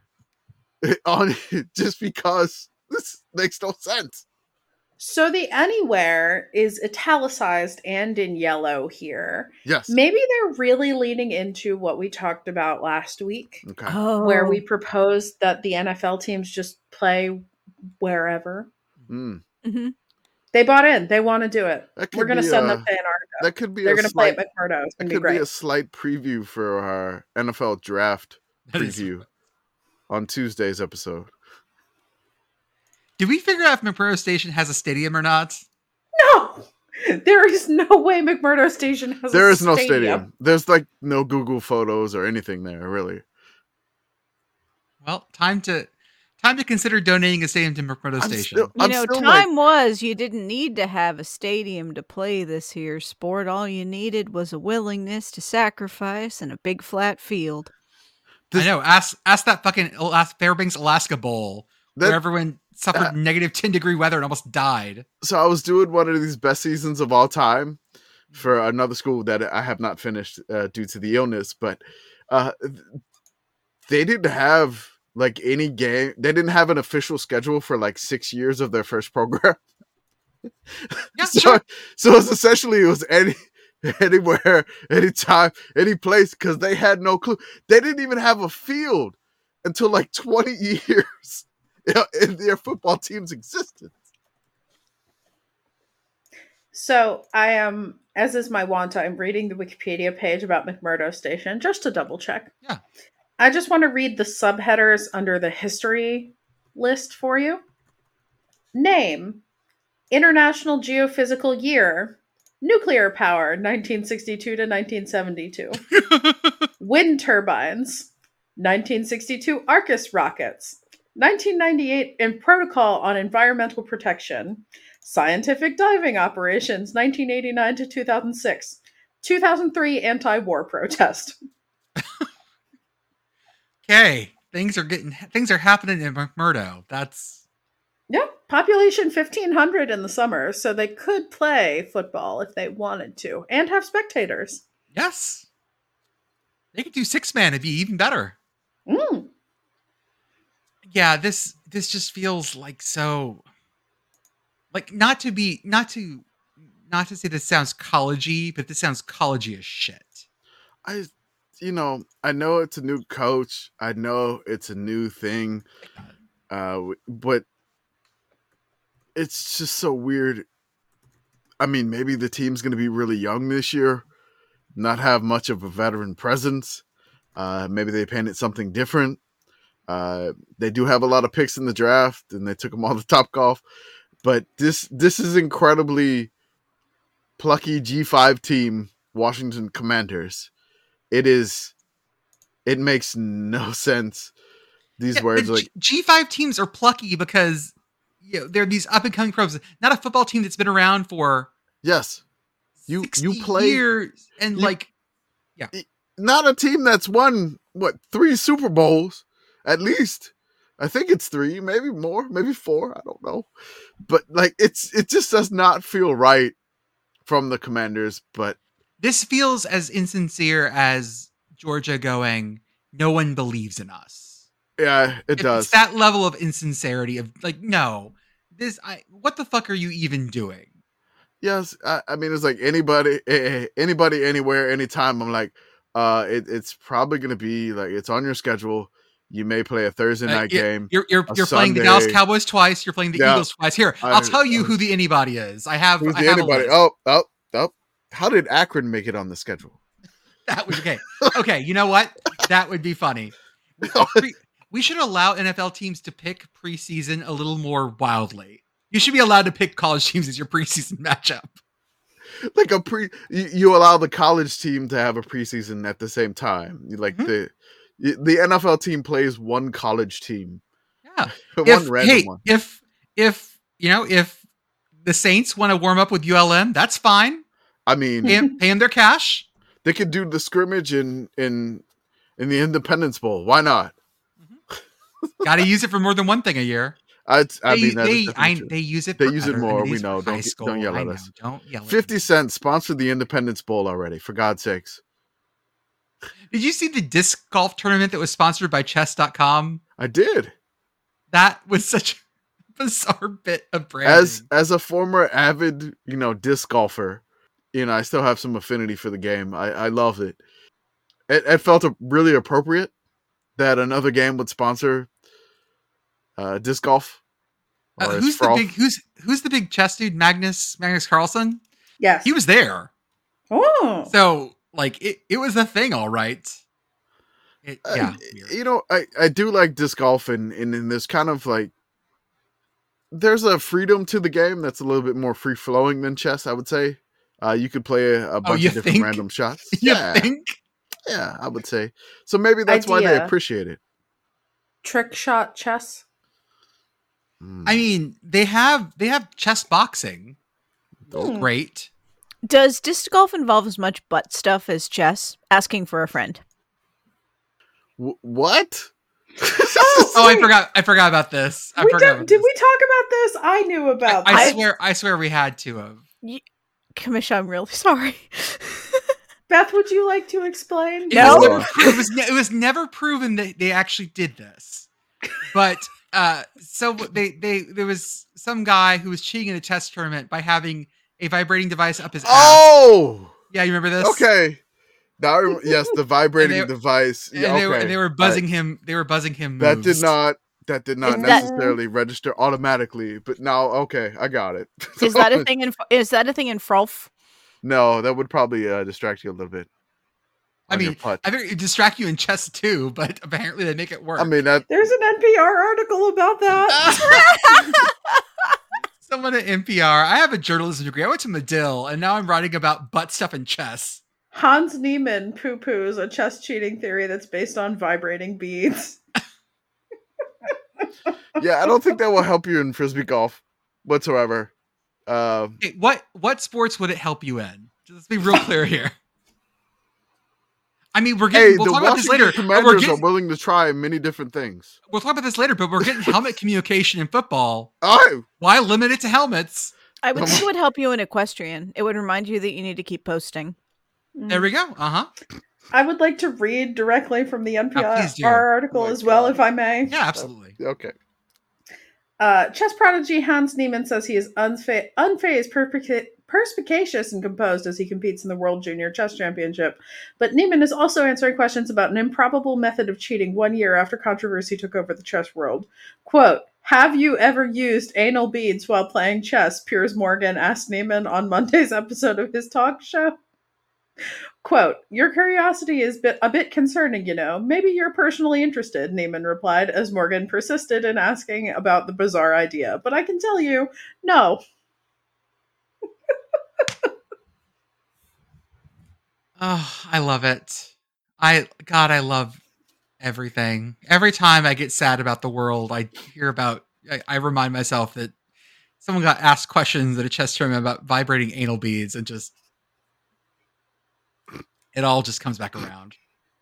Just because this makes no sense. So the anywhere is italicized and in yellow here. Yes. Maybe they're really leaning into what we talked about last week, Okay. where we proposed that the NFL teams just play wherever. Mm-hmm. They bought in. They want to do it. We're going to send them to Antarctica. That could be. They're going to play at McMurdo. It's That going to could be great. be a slight preview for our NFL draft preview on Tuesday's episode. Did we figure out if McMurdo Station has a stadium or not? No! There is no way McMurdo Station has There a is no stadium. stadium. There's like no Google Photos or anything there, really. Well, time to consider donating a stadium to McMurdo Station. Time was you didn't need to have a stadium to play this here sport. All you needed was a willingness to sacrifice and a big flat field. I know. Ask that fucking Fairbanks, Alaska Bowl, where everyone suffered negative 10-degree weather and almost died. So I was doing one of these best seasons of all time for another school that I have not finished due to the illness, but they didn't have like any game. They didn't have an official schedule for like 6 years of their first program. Yeah, sure. So it was anywhere, anytime, any place, because they had no clue. They didn't even have a field until like 20 years in their football team's existence. So I am, as is my wont, I'm reading the Wikipedia page about McMurdo Station just to double check. Yeah. I just want to read the subheaders under the history list for you. Name: International Geophysical Year, nuclear power, 1962 to 1972. Wind turbines, 1962 Arcus rockets, 1998 in Protocol on Environmental Protection, scientific diving operations, 1989 to 2006, 2003 anti-war protest. Okay. things are happening in McMurdo. That's Yep, population 1,500 in the summer, so they could play football if they wanted to, and have spectators. yes. They could do 6-man. It'd be even better. Mm. Yeah, this just feels like so. Like not to say this sounds collegey, but this sounds collegey as shit. I know it's a new coach. I know it's a new thing. But it's just so weird. I mean, maybe the team's going to be really young this year, not have much of a veteran presence. Maybe they painted something different. They do have a lot of picks in the draft, and they took them all to Topgolf. But this is incredibly plucky G5 team, Washington Commanders. It makes no sense. These words like G5 teams are plucky because they're these up and coming pros. Not a football team that's been around for yes, you play years and not a team that's won 3 Super Bowls at least. I think it's 3, maybe more, maybe 4. I don't know, but like it just does not feel right from the Commanders. But this feels as insincere as Georgia going, "No one believes in us." Yeah, it does. It's that level of insincerity of like, no, what the fuck are you even doing? Yes, I mean it's like anybody, anywhere, anytime. I'm like, it's probably gonna be like it's on your schedule. You may play a Thursday night game. You're playing the Dallas Cowboys twice. You're playing the Eagles twice. Here, I'll tell you who the anybody is. I have anybody. Oh. How did Akron make it on the schedule? That was okay. Okay, you know what? That would be funny. We should allow NFL teams to pick preseason a little more wildly. You should be allowed to pick college teams as your preseason matchup. Like you allow the college team to have a preseason at the same time. Like the NFL team plays one college team. Yeah. One. If the Saints want to warm up with ULM, that's fine. I mean, pay them their cash. They could do the scrimmage in the Independence Bowl. Why not? Got to use it for more than one thing a year. They use it. They use it more. We know. Don't yell at us. Don't yell. 50 Cent sponsored the Independence Bowl already. For God's sakes. Did you see the disc golf tournament that was sponsored by Chess.com? I did. That was such a bizarre bit of branding. As a former avid, disc golfer, I still have some affinity for the game. I loved it. It felt really appropriate that another game would sponsor disc golf. Who's the big chess dude? Magnus Carlsen? Yes. He was there. Oh. So like it was a thing, all right. I do like disc golf and there's kind of like there's a freedom to the game that's a little bit more free flowing than chess, I would say. You could play a bunch of different random shots. You think? Yeah, I would say. So maybe that's why they appreciate it. Trick shot chess. I mean, they have chess boxing. Great. Does disc golf involve as much butt stuff as chess? Asking for a friend. What? I forgot about this. Did we talk about this? I knew about this. I swear we had to have. Kamisha, I'm really sorry. Beth, would you like to explain? It was never proven that they actually did this. But so there was some guy who was cheating in a chess tournament by having a vibrating device up his ass. Oh! Yeah, you remember this? Okay. Now, yes, the vibrating device. And they were buzzing him. They were buzzing him. That did not necessarily register automatically, but now okay, I got it. Is that a thing in Frolf? No, that would probably distract you a little bit. I think it distract you in chess too, but apparently they make it work. I mean, there's an NPR article about that. Someone at NPR. I have a journalism degree. I went to Medill, and now I'm writing about butt stuff in chess. Hans Niemann poo-poos a chess cheating theory that's based on vibrating beads. Yeah, I don't think that will help you in frisbee golf whatsoever. Hey, what sports would it help you in? Let's be real clear here. I mean, we'll Hey, talk the about this Washington later. Commanders are willing to try many different things. We'll talk about this later, but we're getting helmet communication in football. Oh, Why limit it to helmets? I would think it would help you in equestrian. It would remind you that you need to keep posting. There we go. I would like to read directly from the please do. NPR article as well, if I may. Yeah, absolutely. Okay. Chess prodigy Hans Niemann says he is unfazed, perspicacious, and composed as he competes in the World Junior Chess Championship. But Niemann is also answering questions about an improbable method of cheating 1 year after controversy took over the chess world. Quote, "Have you ever used anal beads while playing chess?" Piers Morgan asked Niemann on Monday's episode of his talk show. Quote, "Your curiosity is a bit concerning, you know. Maybe you're personally interested," Niemann replied, as Morgan persisted in asking about the bizarre idea. "But I can tell you, no." Oh, I love it. I love everything. Every time I get sad about the world, I remind myself that someone got asked questions at a chess tournament about vibrating anal beads, and just it all just comes back around.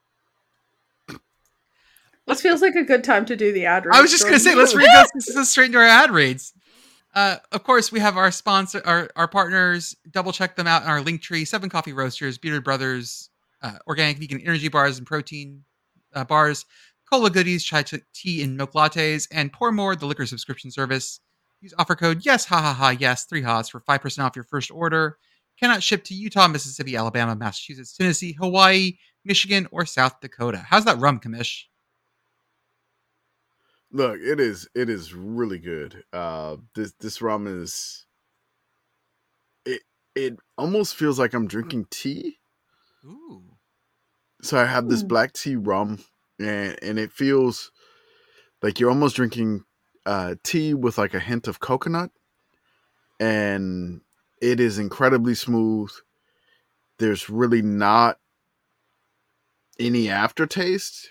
This feels like a good time to do the ad reads. I was just going to say, let's go straight into our ad reads. Of course, we have our sponsor, our partners. Double check them out in our link tree: 7 Coffee Roasters, Bearded Brothers, organic vegan energy bars and protein bars, cola goodies, chai tea and milk lattes, and Pour More, the liquor subscription service. Use offer code yes 3 ha's for 5% off your first order. Cannot ship to Utah, Mississippi, Alabama, Massachusetts, Tennessee, Hawaii, Michigan, or South Dakota. How's that rum, Kamish? Look, it is really good. This rum is it almost feels like I'm drinking tea. Ooh. So I have this black tea rum, and it feels like you're almost drinking tea with like a hint of coconut, and it is incredibly smooth. There's really not any aftertaste.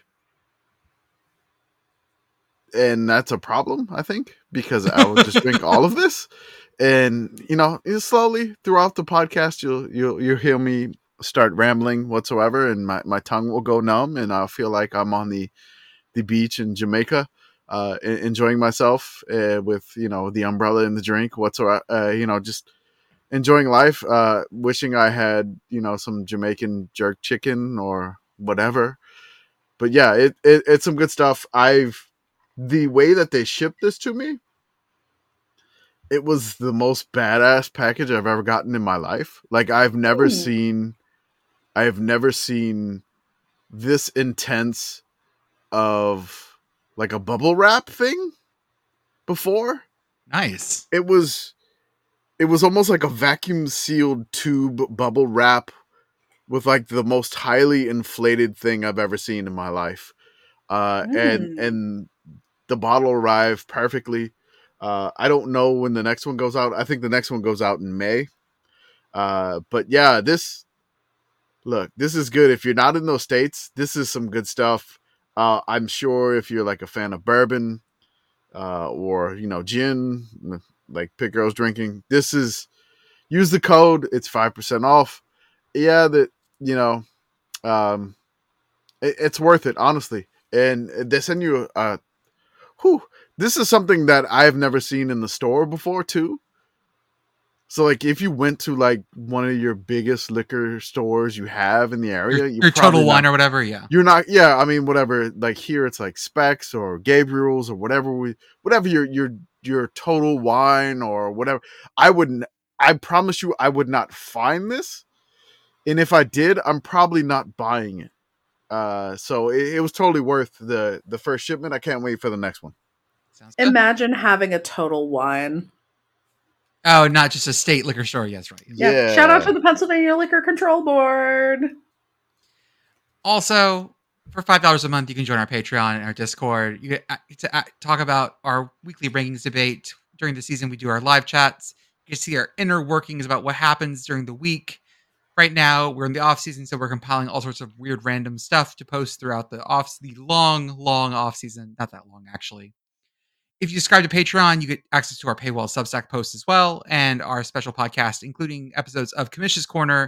And that's a problem, I think, because I will just drink all of this, and slowly throughout the podcast, you'll hear me start rambling whatsoever, and my tongue will go numb, and I'll feel like I'm on the beach in Jamaica, enjoying myself with the umbrella and the drink whatsoever, just enjoying life, wishing I had some Jamaican jerk chicken or whatever. But yeah, it's some good stuff. The way that they shipped this to me, it was the most badass package I've ever gotten in my life. Like I have never seen this intense of like a bubble wrap thing before. Nice. It was almost like a vacuum sealed tube bubble wrap with like the most highly inflated thing I've ever seen in my life. And the bottle arrived perfectly. I don't know when the next one goes out. I think the next one goes out in May. But yeah, this is good. If you're not in those states, this is some good stuff. I'm sure if you're like a fan of bourbon, or gin, like Pit Girls drinking, use the code. It's 5% off. Yeah, it's worth it, honestly. And they send you this is something that I've never seen in the store before too. So like if you went to like one of your biggest liquor stores you have in the area, your Total Wine or whatever, yeah. You're not, yeah, I mean whatever, like here it's like Specs or Gabriel's or whatever your Total Wine or whatever. I promise you I would not find this. And if I did, I'm probably not buying it. So it was totally worth the first shipment. I can't wait for the next one. Sounds good. Imagine having a Total Wine. Oh, not just a state liquor store. Yes, right. Yeah. Shout out to the Pennsylvania Liquor Control Board. Also, for $5 a month, you can join our Patreon and our Discord. You get to talk about our weekly rankings debate. During the season, we do our live chats. You can see our inner workings about what happens during the week. Right now, we're in the off season, so we're compiling all sorts of weird, random stuff to post throughout the long off season. Not that long, actually. If you subscribe to Patreon, you get access to our paywall Substack posts as well, and our special podcast, including episodes of Kamish's Corner.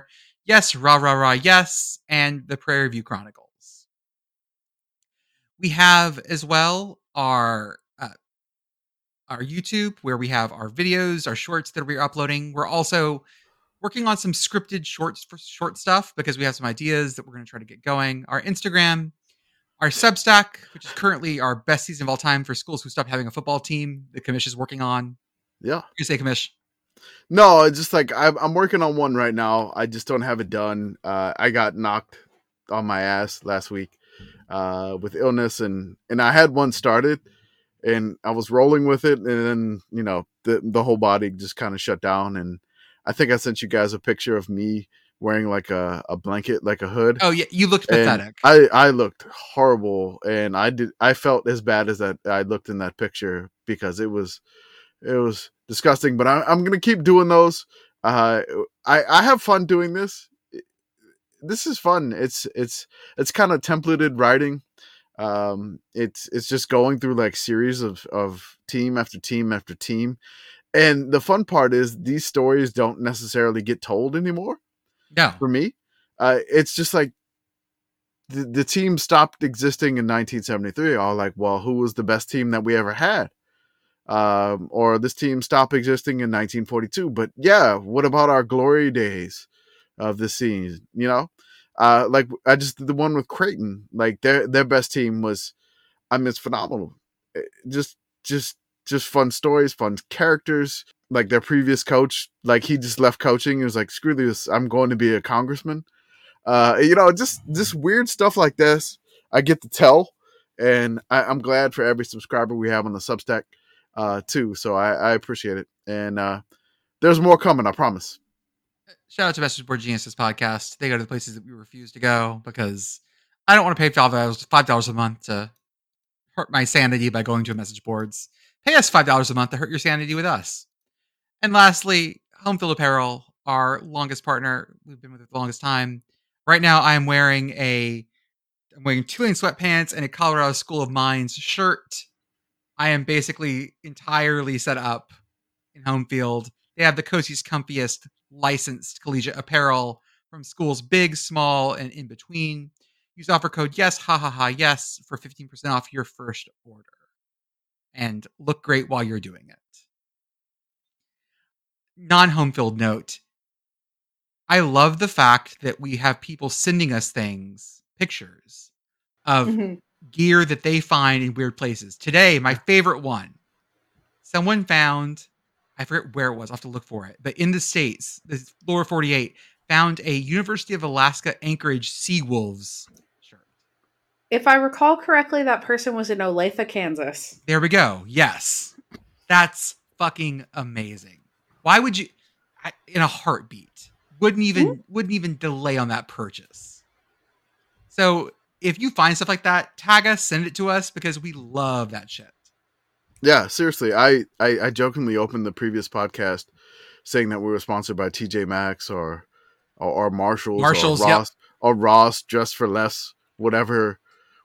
Yes, Rah Rah Rah Yes, and the Prairie View Chronicles. We have as well our YouTube, where we have our videos, our shorts that we're uploading. We're also working on some scripted shorts for short stuff because we have some ideas that we're going to try to get going. Our Instagram, our Substack, which is currently our best season of all time for schools who stopped having a football team. The commish is working on. Yeah. You say commish? No, it's just like I'm working on one right now. I just don't have it done. I got knocked on my ass last week with illness, and I had one started, and I was rolling with it, and then the whole body just kind of shut down. And I think I sent you guys a picture of me wearing like a blanket, like a hood. Oh yeah, you looked And pathetic. I looked horrible, and I felt as bad as that I looked in that picture because it was disgusting. But I'm gonna keep doing those. I have fun doing this. This is fun. It's kind of templated writing. It's just going through like series of team after team after team. And the fun part is these stories don't necessarily get told anymore No. for me. It's just like the team stopped existing in 1973. All like, well, who was the best team that we ever had? Or this team stopped existing in 1942. But yeah, what about our glory days of this season? Like I just did the one with Creighton. Like their best team was, I mean, it's phenomenal. Just fun stories, fun characters. Like their previous coach, like he just left coaching. He was like, screw this, I'm going to be a congressman. Just weird stuff like this I get to tell, and I'm glad for every subscriber we have on the Substack too. So I appreciate it, and there's more coming, I promise. Shout out to Message Board Geniuses podcast. They go to the places that we refuse to go because I don't want to pay $5 a month to hurt my sanity by going to message boards. Pay us $5 a month to hurt your sanity with us. And lastly, Home Field Apparel, our longest partner. We've been with it the longest time. Right now, I'm wearing 2-lane sweatpants and a Colorado School of Mines shirt. I am basically entirely set up in Home Field. They have the coziest, comfiest, licensed collegiate apparel from schools big, small, and in between. Use offer code yes, yes, for 15% off your first order. And look great while you're doing it. Non-home field note. I love the fact that we have people sending us pictures of gear that they find in weird places. Today, my favorite one. Someone found, I forget where it was, I'll have to look for it, but in the States, the lower 48, found a University of Alaska Anchorage Seawolves shirt. If I recall correctly, that person was in Olathe, Kansas. There we go. Yes. That's fucking amazing. Why would you, in a heartbeat, wouldn't even delay on that purchase. So if you find stuff like that, tag us, send it to us, because we love that shit. Yeah, seriously. I jokingly opened the previous podcast saying that we were sponsored by TJ Maxx or Marshalls or Ross, yep. or Ross, Just for Less, whatever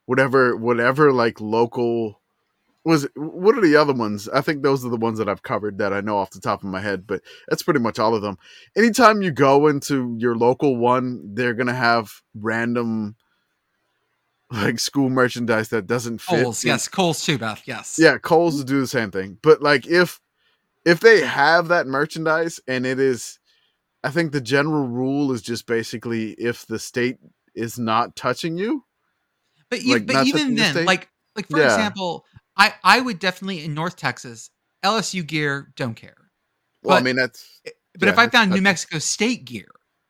like local. What are the other ones? I think those are the ones that I've covered that I know off the top of my head, but that's pretty much all of them. Anytime you go into your local one, they're going to have random like school merchandise that doesn't fit. Kohl's, yes. Kohl's too, Beth, yes. Yeah, Kohl's do the same thing. But like if they have that merchandise and it is, I think the general rule is just basically if the state is not touching you. But even then, like for example, I would definitely in North Texas, LSU gear, don't care. Well, I mean but if I found New Mexico State gear,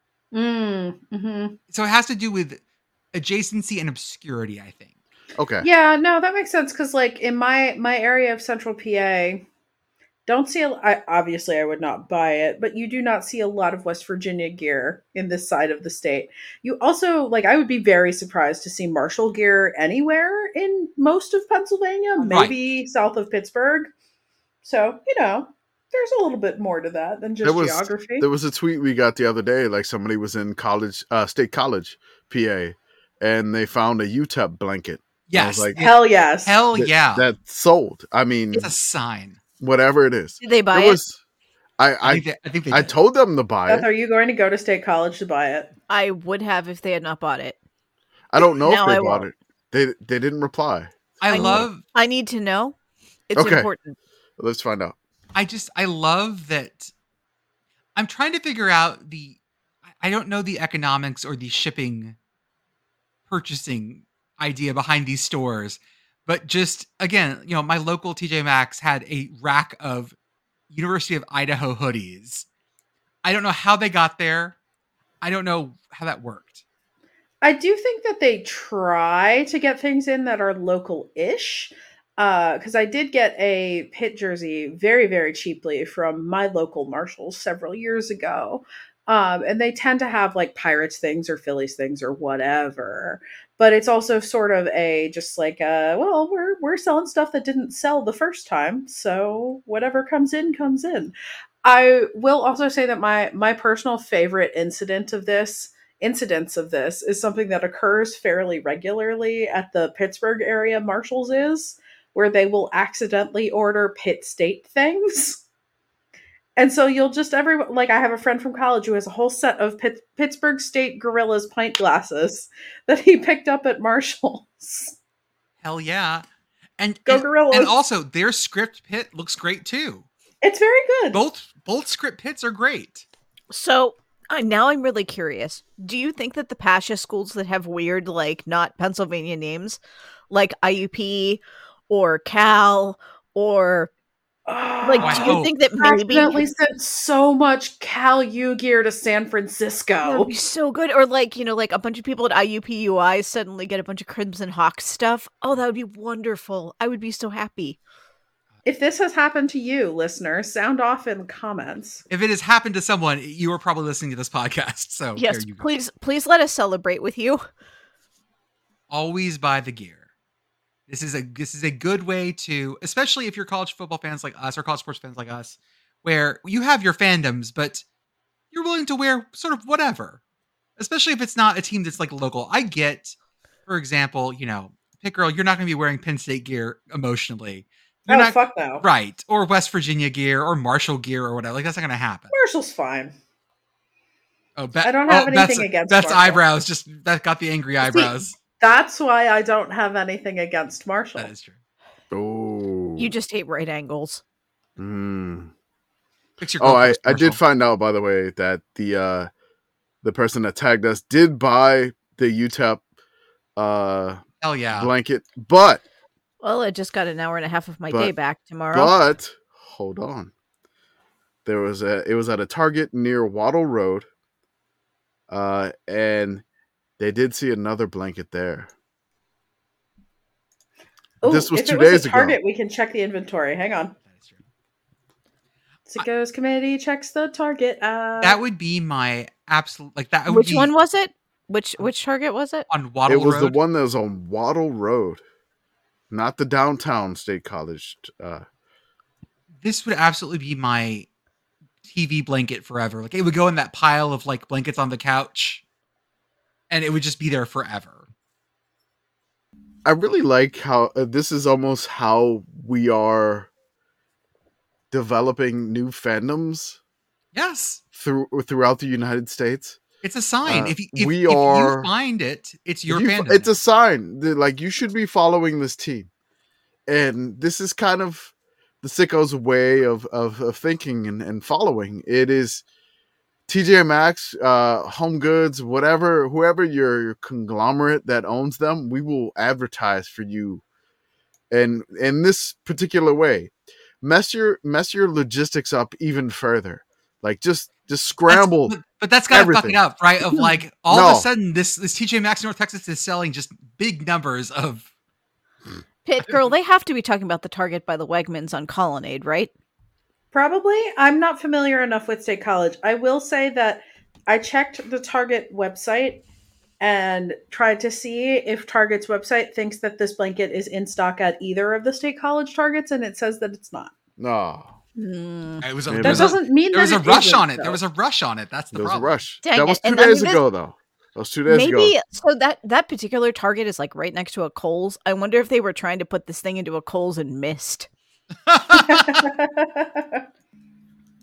mm-hmm. So it has to do with adjacency and obscurity, I think. Okay. Yeah, no, that makes sense because like in my area of Central PA, don't see obviously I would not buy it, but you do not see a lot of West Virginia gear in this side of the state. You also I would be very surprised to see Marshall gear anywhere in most of Pennsylvania, maybe south of Pittsburgh. So, there's a little bit more to that than just geography. There was a tweet we got the other day, like somebody was in State College, PA, and they found a UTEP blanket. Yes. Like, hell yes. Hell yeah. That sold. I mean, it's a sign. Whatever it is. Did they buy it? I think they I did. told them to buy Beth, it. are you going to go to State College to buy it? I would have if they had not bought it. I don't know Now if they I bought won't. it. They didn't reply. I I love I need to know. It's Okay. important. Let's find out. I love that. I'm trying to figure out I don't know the economics or the shipping purchasing idea behind these stores, but just again, my local TJ Maxx had a rack of University of Idaho hoodies. I don't know how they got there. I don't know how that worked. I do think that they try to get things in that are local-ish. Because I did get a Pitt jersey very, very cheaply from my local Marshalls several years ago. And they tend to have like Pirates things or Phillies things or whatever. But it's also sort of well, we're selling stuff that didn't sell the first time, so whatever comes in comes in. I will also say that my personal favorite incidents of this is something that occurs fairly regularly at the Pittsburgh area Marshalls is, where they will accidentally order Pitt State things. And so you'll just I have a friend from college who has a whole set of Pittsburgh State Gorillas pint glasses that he picked up at Marshalls. Hell yeah. And Go Gorillas. And also their script pit looks great too. It's very good. Both script pits are great. So now I'm really curious. Do you think that the Pasha schools that have weird, like not Pennsylvania names, like IUP or Cal or do you think that maybe accidentally sent so much Cal U gear to San that Francisco? would be so good? Or like a bunch of people at IUPUI suddenly get a bunch of Crimson Hawks stuff. Oh, that would be wonderful. I would be so happy. If this has happened to you, listeners, sound off in the comments. If it has happened to someone, you are probably listening to this podcast. So Yes, there you go. please let us celebrate with you. Always buy the gear. This is a good way to, especially if you're college football fans like us or college sports fans like us, where you have your fandoms, but you're willing to wear sort of whatever, especially if it's not a team that's like local. I get, for example, Pitt Girl, you're not going to be wearing Penn State gear emotionally. You're not, fuck no. Right. Or West Virginia gear or Marshall gear or whatever. Like, that's not going to happen. Marshall's fine. Oh, I don't have anything against Beth's Marshall. eyebrows, that got the angry eyebrows. That's why I don't have anything against Marshall. That is true. Oh. You just hate right angles. Fix your Oh, goalpost, I did Marshall. find out, by the way, that the person that tagged us did buy the UTEP Hell yeah. blanket, but Well, I just got an hour and a half of my day back tomorrow. But hold on, it was at a Target near Waddle Road, and they did see another blanket there. Ooh, This was if 2 it was days a ago. Target, we can check the inventory. Hang on. That is true. Sickos Committee checks the Target. That would be my absolute, like that. Would Which be one was it? Which Target was it? on Waddle It was Road? the one that was on Waddle Road, not the downtown State College. This would absolutely be my TV blanket forever. Like, it would go in that pile of like blankets on the couch, and it would just be there forever. I really like how this is almost how we are developing new fandoms Yes, throughout the United States. it's a sign. If you find it, it's your fandom. It's a sign that, like, you should be following this team, and this is kind of the Sickos' way of thinking and following. It is TJ Maxx, Home Goods, whoever your conglomerate that owns them, we will advertise for you, and in this particular way, mess your logistics up even further. Like, just scramble. But that's gotta fuck everything. it up, right? Of like, all of No. a sudden, this TJ Maxx North Texas is selling just big numbers of. Pitt Girl, they have to be talking about the Target by the Wegmans on Colonnade, right? Probably. I'm not familiar enough with State College. I will say that I checked the Target website and tried to see if Target's website thinks that this blanket is in stock at either of the State College Targets, and it says that it's not. No, It was a, That there was a- doesn't mean there was a that it rush isn't, on it. though. There was a rush on it. That's the there was a problem. rush. Dang That was it. 2 And I days mean, ago, though. That was 2 days ago. Maybe so that particular Target is like right next to a Kohl's. I wonder if they were trying to put this thing into a Kohl's and missed.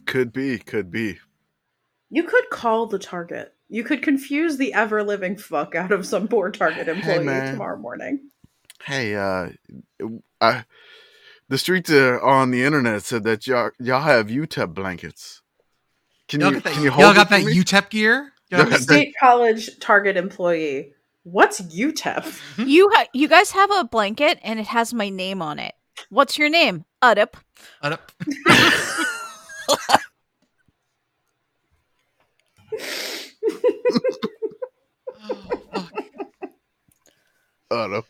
Could be. You could call the target. You could confuse the ever living fuck out of some poor Target employee man. tomorrow morning. Hey, the streets on the internet said that y'all have UTEP blankets. Can you hold y'all it got for that me? UTEP gear? Y'all got that- State College Target employee. What's UTEP? You guys have a blanket and it has my name on it. What's your name? Udup. Up.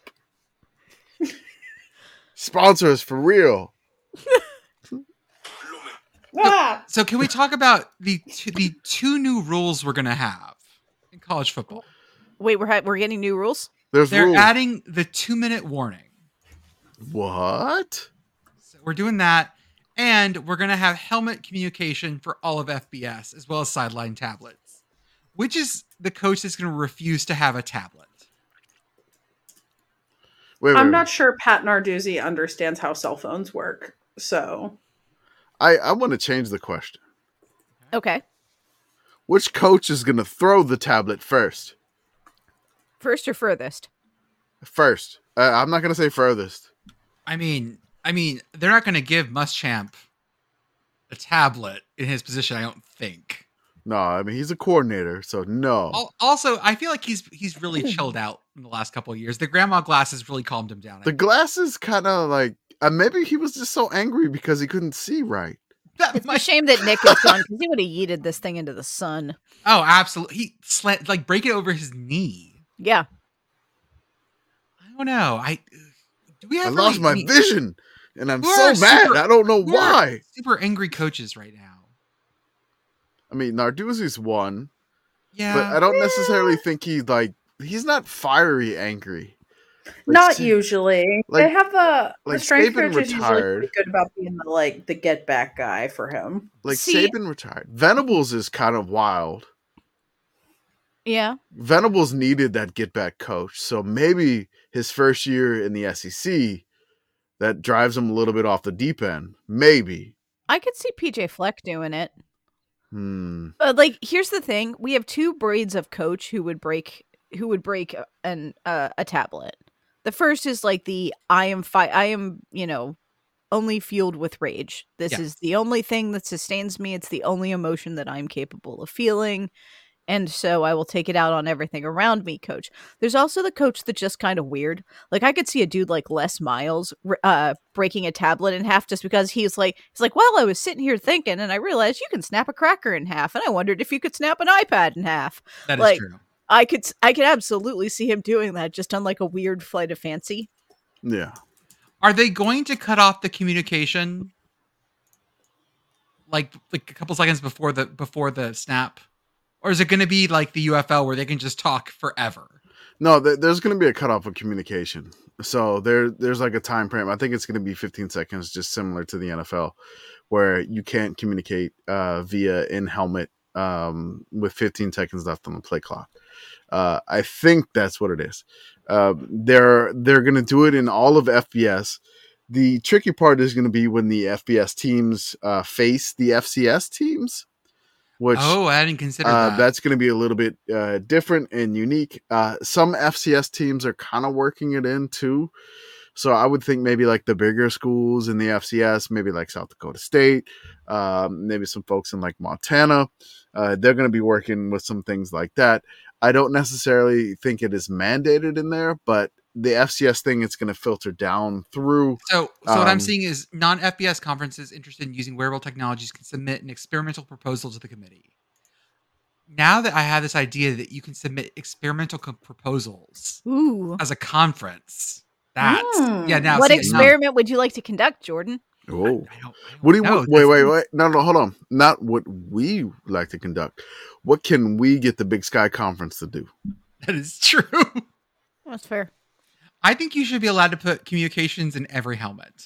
Sponsors for real. Ah! So can we talk about the two new rules we're gonna have in college football? Wait, we're getting new rules? They're rules. adding the 2-minute warning. What? So we're doing that, and we're gonna have helmet communication for all of FBS as well as sideline tablets. Which is the coach that's gonna refuse to have a tablet? Wait, I'm not sure Pat Narduzzi understands how cell phones work. So I want to change the question. Okay. Which coach is going to throw the tablet first? First or furthest? First. I'm not going to say furthest. I mean, they're not gonna give Muschamp a tablet in his position, I don't think. No, I mean, he's a coordinator, so no. Also, I feel like he's really chilled out in the last couple of years. The grandma glasses really calmed him down. The glasses kind of like, maybe he was just so angry because he couldn't see right. It's a shame that Nick is gone because he would have yeeted this thing into the sun. Oh, absolutely. He break it over his knee. Yeah. I don't know. Do we have I lost my vision, and I'm so are mad. super- I don't know who are why. super angry coaches right now. I mean, Narduzzi's one, Yeah. but I don't necessarily think he's not fiery angry. not Sa- usually. like- They have the strength Saban coach is usually retired. pretty good about being the get back guy for him. Like See- Saban retired. Venables is kind of wild. Yeah. Venables needed that get back coach, so maybe his first year in the SEC that drives him a little bit off the deep end. Maybe. I could see PJ Fleck doing it. Here's the thing: we have two breeds of coach who would break a tablet. The first is like I am only fueled with rage. This is the only thing that sustains me. It's the only emotion that I'm capable of feeling. And so I will take it out on everything around me, coach. There's also the coach that's just kind of weird. Like I could see a dude like Les Miles breaking a tablet in half just because he's like, well, I was sitting here thinking and I realized you can snap a cracker in half. And I wondered if you could snap an iPad in half. That is true. I could absolutely see him doing that just on like a weird flight of fancy. Yeah. Are they going to cut off the communication like a couple seconds before the snap? Or is it going to be like the UFL where they can just talk forever? No, there's going to be a cutoff of communication. So there's like a time frame. I think it's going to be 15 seconds, just similar to the NFL, where you can't communicate via in-helmet with 15 seconds left on the play clock. I think that's what it is. They're going to do it in all of FBS. The tricky part is going to be when the FBS teams face the FCS teams. Which, I didn't consider that. That's going to be a little bit different and unique. Some FCS teams are kind of working it in too. So I would think maybe like the bigger schools in the FCS, maybe like South Dakota State, maybe some folks in like Montana. They're going to be working with some things like that. I don't necessarily think it is mandated in there, but the FCS thing, it's going to filter down through. So what I'm seeing is non-FBS conferences interested in using wearable technologies can submit an experimental proposal to the committee. Now that I have this idea that you can submit experimental proposals as a conference, now what experiment would you like to conduct, Jordan? Oh, I don't what do you know. wait? No, hold on. Not what we like to conduct. What can we get the Big Sky Conference to do? That is true. That's fair. I think you should be allowed to put communications in every helmet.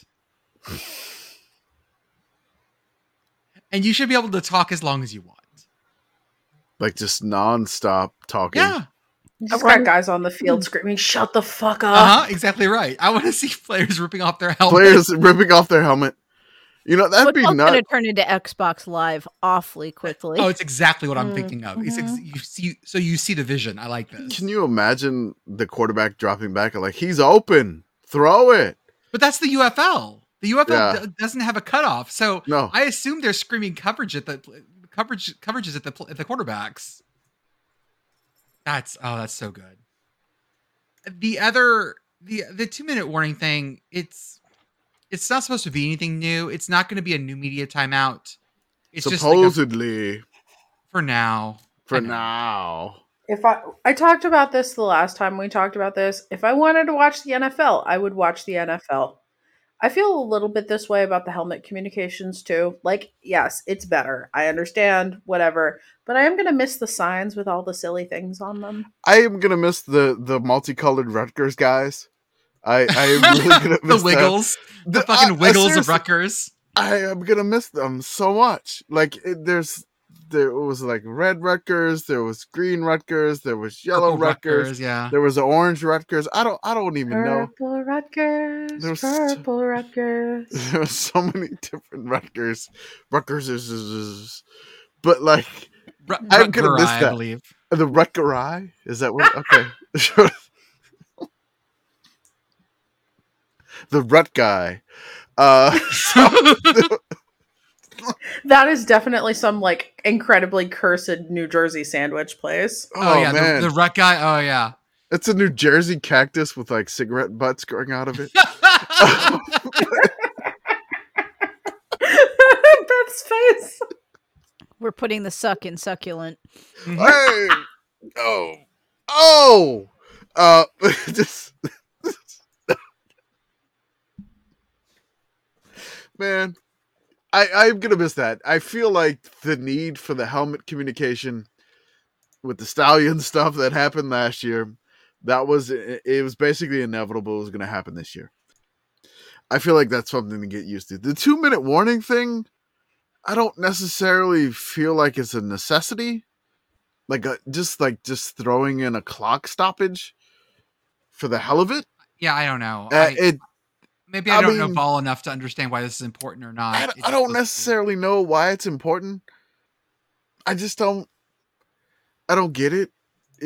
And you should be able to talk as long as you want. Like just nonstop talking. Yeah. Just got guys on the field screaming, "Shut the fuck up!" Exactly right. I want to see players ripping off their helmets. Players ripping off their helmet. You know, that'd be Football's going to nuts. turn into Xbox Live awfully quickly. Oh, it's exactly what I'm Mm. thinking of. It's Mhm. you see the vision. I like this. Can you imagine the quarterback dropping back and like, he's open, throw it? But that's the UFL. The UFL Yeah. doesn't have a cutoff, so No. I assume they're screaming coverages at the quarterbacks. That's so good. The 2-minute warning thing, it's not supposed to be anything new. It's not going to be a new media timeout. It's just like Supposedly, for now. for I know. now. If I talked about this the last time we talked about this, if I wanted to watch the NFL, I would watch the NFL. I feel a little bit this way about the helmet communications too. Like, yes, it's better. I understand, whatever. But I am going to miss the signs with all the silly things on them. I am gonna miss the multicolored Rutgers guys. I am really gonna miss The Wiggles, the That. fucking Wiggles of Seriously, Rutgers. I am gonna miss them so much. Like there was like red Rutgers, there was green Rutgers, there was yellow Purple Rutgers, yeah. there was orange Rutgers. I don't even know. Purple Rutgers, There was purple Rutgers. There were so many different Rutgers. Rutgers is, but like I'm gonna miss Rutger, that. I believe. The Rutgerai? Is that what? Okay. Sure. The Rut guy. So, That is definitely some like incredibly cursed New Jersey sandwich place. Oh, yeah, man. the Rut guy. Oh yeah. It's a New Jersey cactus with like cigarette butts growing out of it. Beth's face. We're putting the suck in succulent. Hey! Oh! Just, man, I'm gonna miss that. I feel like the need for the helmet communication with the Stallion stuff that happened last year, it was basically inevitable it was gonna happen this year. I feel like that's something to get used to. The 2-minute warning thing, I don't necessarily feel like it's a necessity. Like just throwing in a clock stoppage for the hell of it. Yeah, I don't know. Maybe I I don't know mean, ball enough to understand why this is important or not. I don't necessarily know why it's important. I just don't. I don't get it.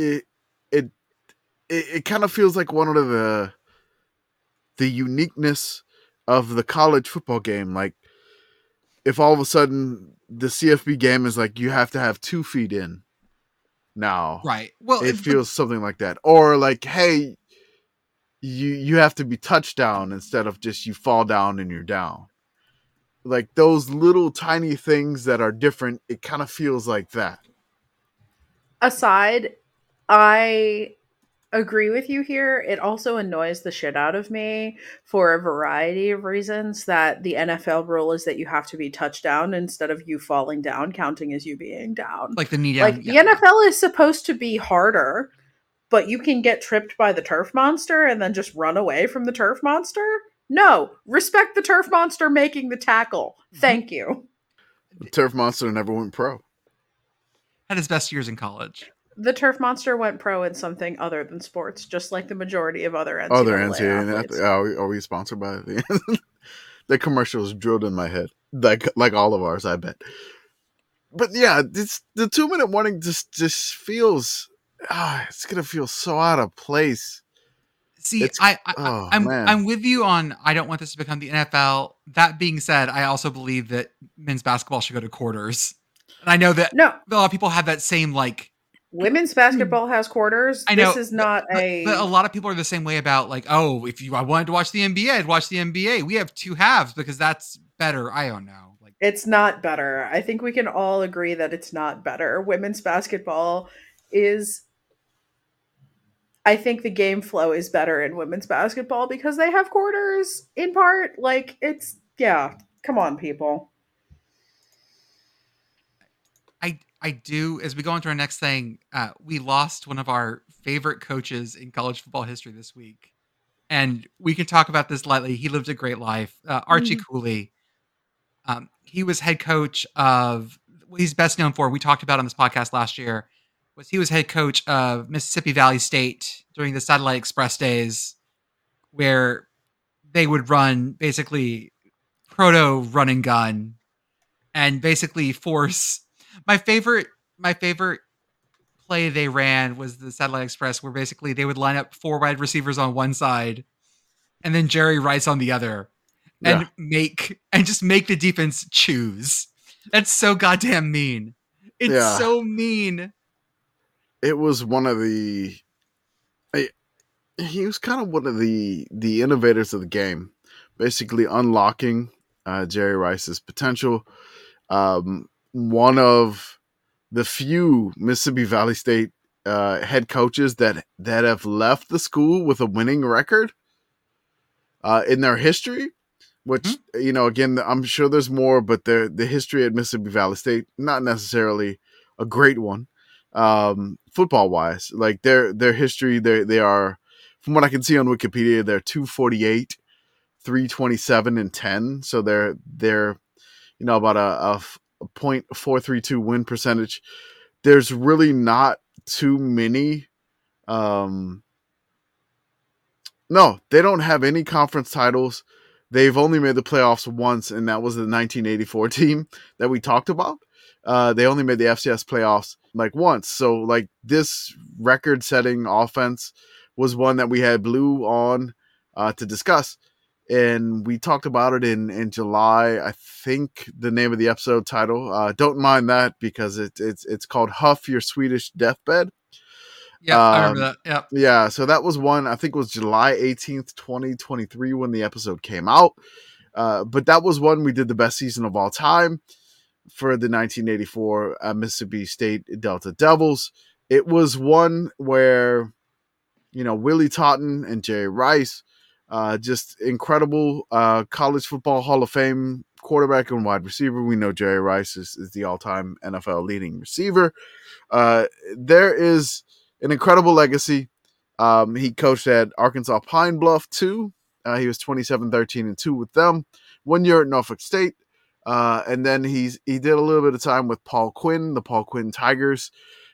It kind of feels like one of the uniqueness of the college football game. Like if all of a sudden the CFB game is like you have to have 2 feet in now. Right. Well, It feels something like that. Or like, hey, you have to be touchdown instead of just you fall down and you're down. Like those little tiny things that are different, it kind of feels like that. Aside, I agree with you here. It also annoys the shit out of me for a variety of reasons that the NFL rule is that you have to be touchdown instead of you falling down, counting as you being down. like the knee down. Like the NFL is supposed to be harder, but you can get tripped by the turf monster and then just run away from the turf monster? No, respect the turf monster making the tackle. Thank you. The Turf Monster never went pro. Had his best years in college. The turf monster went pro in something other than sports, just like the majority of other NCAA athletes. Are we sponsored by the the commercial is drilled in my head, like all of ours, I bet. But yeah, the 2-minute warning just feels it's gonna feel so out of place. See, I'm with you on. I don't want this to become the NFL. That being said, I also believe that men's basketball should go to quarters, and I know that No, a lot of people have that same like. women's basketball has quarters. I know This is not but a. a lot of people are the same way about like, oh, if I wanted to watch the NBA, I'd watch the NBA. We have 2 halves because that's better. I don't know. Like, It's not better. I think we can all agree that it's not better. Women's basketball is. I think the game flow is better in women's basketball because they have quarters in part. Like, yeah. Come on, people. I do. As we go into our next thing, we lost one of our favorite coaches in college football history this week, and we can talk about this lightly. He lived a great life. Archie Cooley. He was head coach of what he's best known for. We talked about on this podcast last year. He was head coach of Mississippi Valley State during the Satellite Express days, where they would run basically proto run and gun and basically force my favorite play they ran was the Satellite Express, where basically they would line up 4 wide receivers on one side and then Jerry Rice on the other and just make the defense choose. That's so goddamn mean. It's so mean. It was one of the he was kind of one of the innovators of the game, basically unlocking Jerry Rice's potential. One of the few Mississippi Valley State head coaches that have left the school with a winning record in their history, which, you know, again, I'm sure there's more, but the history at Mississippi Valley State, not necessarily a great one. Football wise, like their history, they are, from what I can see on Wikipedia, they're 248, 327 and 10. So they're, you know, about a .432 win percentage. There's really not too many. No, they don't have any conference titles. They've only made the playoffs once, and that was the 1984 team that we talked about. They only made the FCS playoffs like once. So like this record-setting offense was one that we had Blue on to discuss. And we talked about it in July. I think the name of the episode title. Don't mind that because it's called Huff Your Swedish Deathbed. Yeah, I remember that. Yep. Yeah, so that was one, I think it was July 18th, 2023 when the episode came out. But that was one we did the best season of all time for the 1984 Mississippi State Delta Devils. It was one where, you know, Willie Totten and Jerry Rice, just incredible college football Hall of Fame quarterback and wide receiver. We know Jerry Rice is the all-time NFL leading receiver. There is an incredible legacy. He coached at Arkansas Pine Bluff too. He was 27-13-2 with them. 1 year at Norfolk State. And then he did a little bit of time with Paul Quinn, the Paul Quinn Tigers.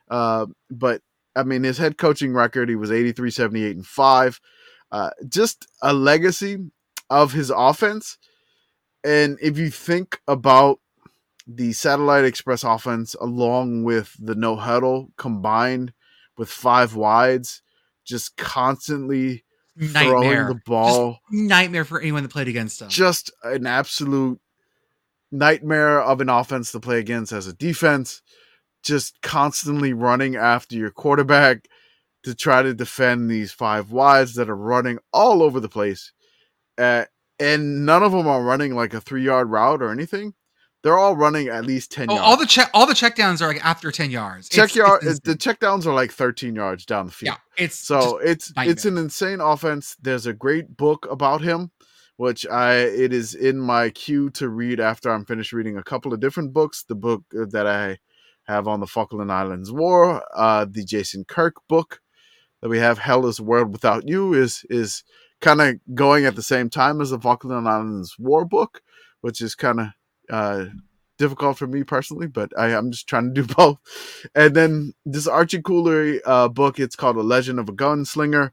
But I mean, his head coaching record, he was 83-78-5. Just a legacy of his offense. And if you think about the Satellite Express offense along with the no huddle combined with 5 wides, just constantly throwing the ball. Just nightmare for anyone that played against him. Just an absolute nightmare of an offense to play against as a defense. Just constantly running after your quarterback to try to defend these 5 wides that are running all over the place. And none of them are running like a 3-yard route or anything. They're all running at least 10 yards. All the checkdowns are like after 10 yards. The checkdowns are like 13 yards down the field. Yeah, it's an insane offense. There's a great book about him, which it is in my queue to read after I'm finished reading a couple of different books. The book that I have on the Falkland Islands War, the Jason Kirk book that we have, Hell is a World Without You, is kind of going at the same time as the Falkland Islands War book, which is kind of difficult for me personally, but I'm just trying to do both. And then this Archie Cooley book, it's called A Legend of a Gunslinger.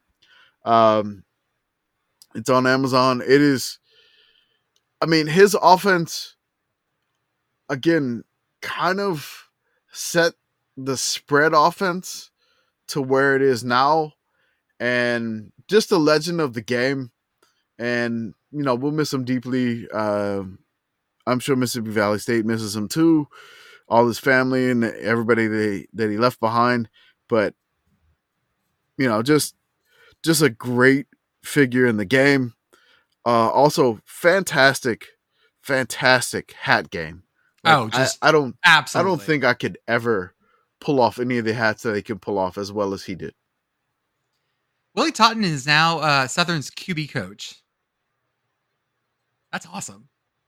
It's on Amazon. It is, I mean, his offense, again, kind of set the spread offense to where it is now, and just a legend of the game. And, you know, we'll miss him deeply. I'm sure Mississippi Valley State misses him too, all his family and everybody that he left behind. But, you know, just a great figure in the game. Also, fantastic hat game. Like, I don't think I could ever pull off any of the hats that he can pull off as well as he did. Willie Totten is now Southern's QB coach. That's awesome.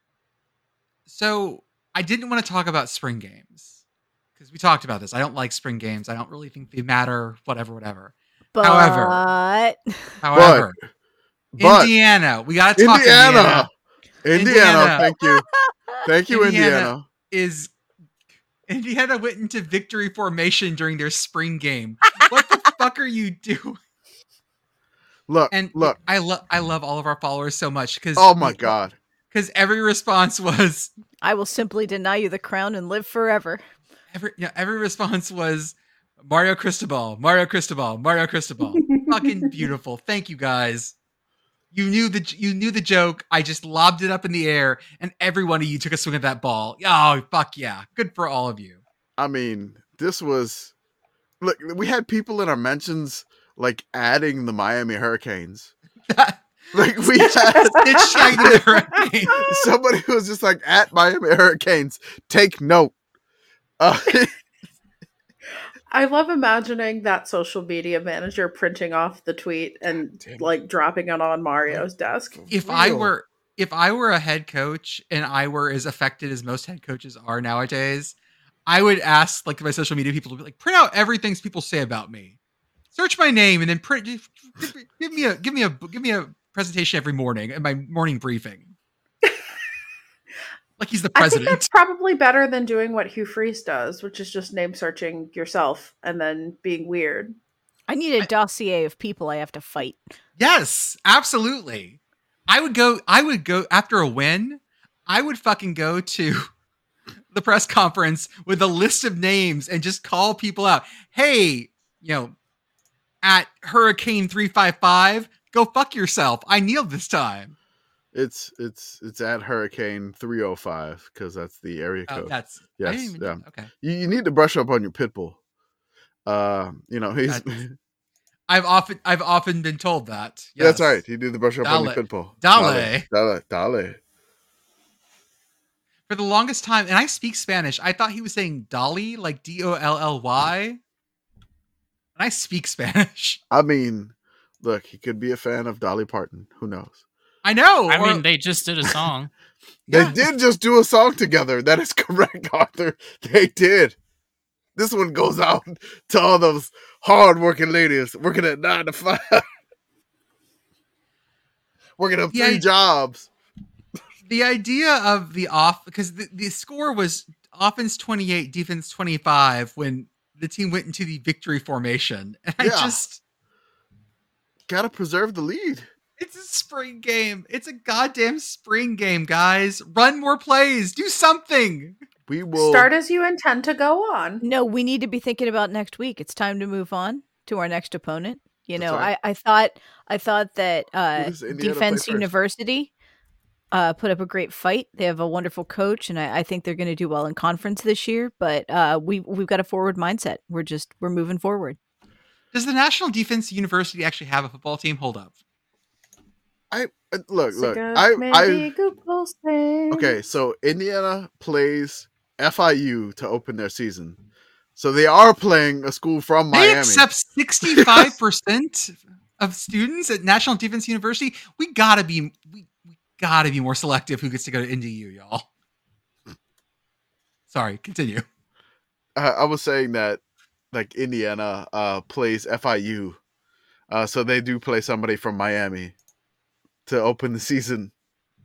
So I didn't want to talk about spring games because we talked about this. I don't like spring games. I don't really think they matter. Whatever. But However, Indiana. We got to talk Indiana. Thank you, Indiana. Indiana went into victory formation during their spring game. What the fuck are you doing? Look. I love all of our followers so much because oh my god, because every response was I will simply deny you the crown and live forever. every response was Mario Cristobal, Mario Cristobal, Mario Cristobal. Fucking beautiful. Thank you guys. You knew the joke. I just lobbed it up in the air, and every one of you took a swing at that ball. Oh, fuck yeah. Good for all of you. I mean, this was... Look, we had people in our mentions, like, adding the Miami Hurricanes. Like, we had Stitch tagging the Hurricane. somebody who was just like, at Miami Hurricanes, take note. I love imagining that social media manager printing off the tweet and like dropping it on Mario's desk. If I were a head coach and I were as affected as most head coaches are nowadays, I would ask like my social media people to be like, print out everything people say about me, search my name, and then print. Give me a presentation every morning in my morning briefing. Like he's the president. I think that's probably better than doing what Hugh Freeze does, which is just name searching yourself and then being weird. I need a dossier of people I have to fight. Yes, absolutely. I would go after a win. I would fucking go to the press conference with a list of names and just call people out. Hey, at Hurricane 355, go fuck yourself. I kneeled this time. It's at Hurricane 305 because that's the area code. Yes. I didn't even know. Okay. You need to brush up on your pit bull. He's. I've often been told that. Yes. That's right. You need to brush up on your pit bull. Dale. For the longest time, and I speak Spanish, I thought he was saying Dolly, like Dolly. And I speak Spanish. I mean, look, he could be a fan of Dolly Parton. Who knows? I know. I mean, they just did a song. They did just do a song together. That is correct, Arthur. They did. This one goes out to all those hard-working ladies working at 9 to 5. Working up 3 jobs. The idea of because the score was offense 28, defense 25 when the team went into the victory formation. And I just... Gotta preserve the lead. It's a spring game. It's a goddamn spring game, guys. Run more plays. Do something. We will start as you intend to go on. No, we need to be thinking about next week. It's time to move on to our next opponent. Right. I thought that Defense University put up a great fight. They have a wonderful coach, and I think they're going to do well in conference this year. But we've got a forward mindset. We're moving forward. Does the National Defense University actually have a football team? Hold up. Look. Okay, so Indiana plays FIU to open their season, so they are playing a school from Miami. They accept 65% of students at National Defense University. We gotta be more selective who gets to go to NDU, y'all. Sorry, continue. I was saying that like Indiana plays FIU, so they do play somebody from Miami to open the season.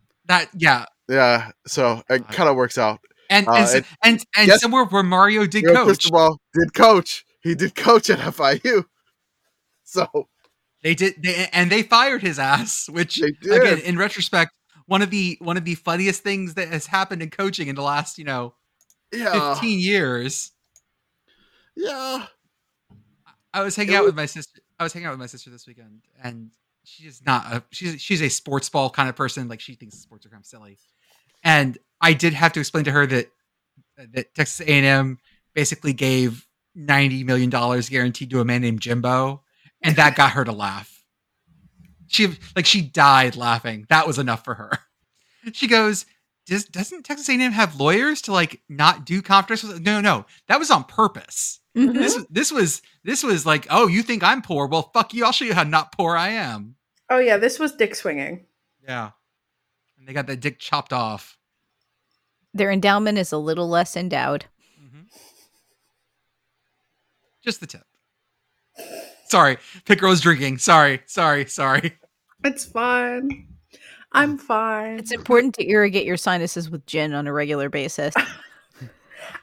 So it kind of works out. And somewhere where Mario did coach. He did coach at FIU. So they fired his ass, which again, in retrospect, one of the funniest things that has happened in coaching in the last 15 years. Yeah. I was hanging out with my sister this weekend, and she's not she's a sports ball kind of person. Like, she thinks sports are kind of silly. And I did have to explain to her that Texas A&M basically gave $90 million guaranteed to a man named Jimbo, and that got her to laugh. She died laughing. That was enough for her. She goes, doesn't Texas A&M have lawyers to like not do conference? No, that was on purpose. Mm-hmm. This was like, oh, you think I'm poor? Well, fuck you. I'll show you how not poor I am. Oh yeah, this was dick swinging. Yeah, and they got that dick chopped off. Their endowment is a little less endowed. Mm-hmm. Just the tip. Sorry, Pit Girl was drinking. Sorry. It's fine. I'm fine. It's important to irrigate your sinuses with gin on a regular basis.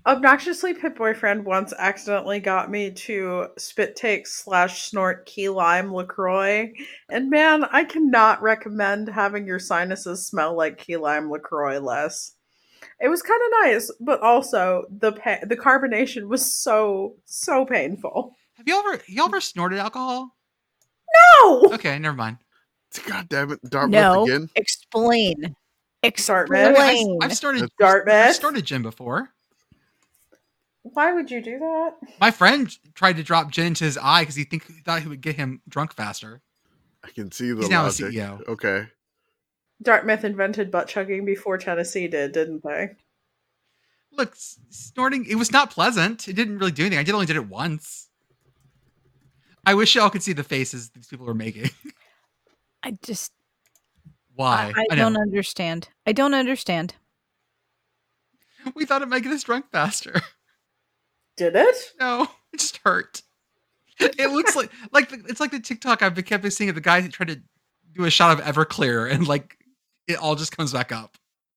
Obnoxiously Pit Boyfriend once accidentally got me to spit take / snort key lime LaCroix. And man, I cannot recommend having your sinuses smell like key lime LaCroix less. It was kind of nice, but also the carbonation was so painful. Have y'all ever snorted alcohol? No. Okay, never mind. God damn it, Dartmouth No, again. explain. Dartmouth. I've snorted Dartmouth. gin before. Why would you do that? My friend tried to drop gin into his eye because he thought he would get him drunk faster. I can see the He's now a logic. CEO. Okay. Dartmouth invented butt chugging before Tennessee did, didn't they? Look, snorting, it was not pleasant. It didn't really do anything. I only did it once. I wish y'all could see the faces these people were making. I just Why? I don't understand. I don't understand. We thought it might get us drunk faster. Did it? No, it just hurt. It looks like it's like the TikTok I've kept seeing of the guy who tried to do a shot of Everclear and like it all just comes back up.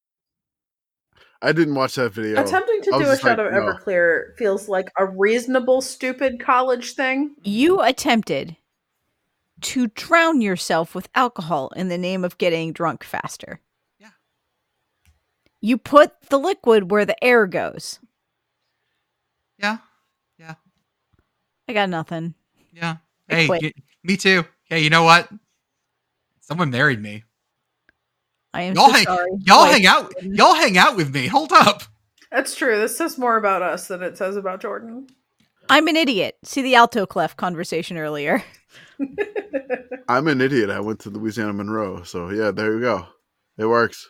I didn't watch that video. Attempting to I was do a just shot like, of no. Everclear feels like a reasonable, stupid college thing. You attempted to drown yourself with alcohol in the name of getting drunk faster. Yeah. You put the liquid where the air goes. Yeah. I got nothing. Yeah. I Hey, quit. me too. Hey, you know what? Someone married me. I am Y'all so sorry. Y'all Like, hang out with me. Hold up. That's true. This says more about us than it says about Jordan. I'm an idiot. See the alto clef conversation earlier. I'm an idiot. I went to Louisiana Monroe. So, yeah, there you go. It works.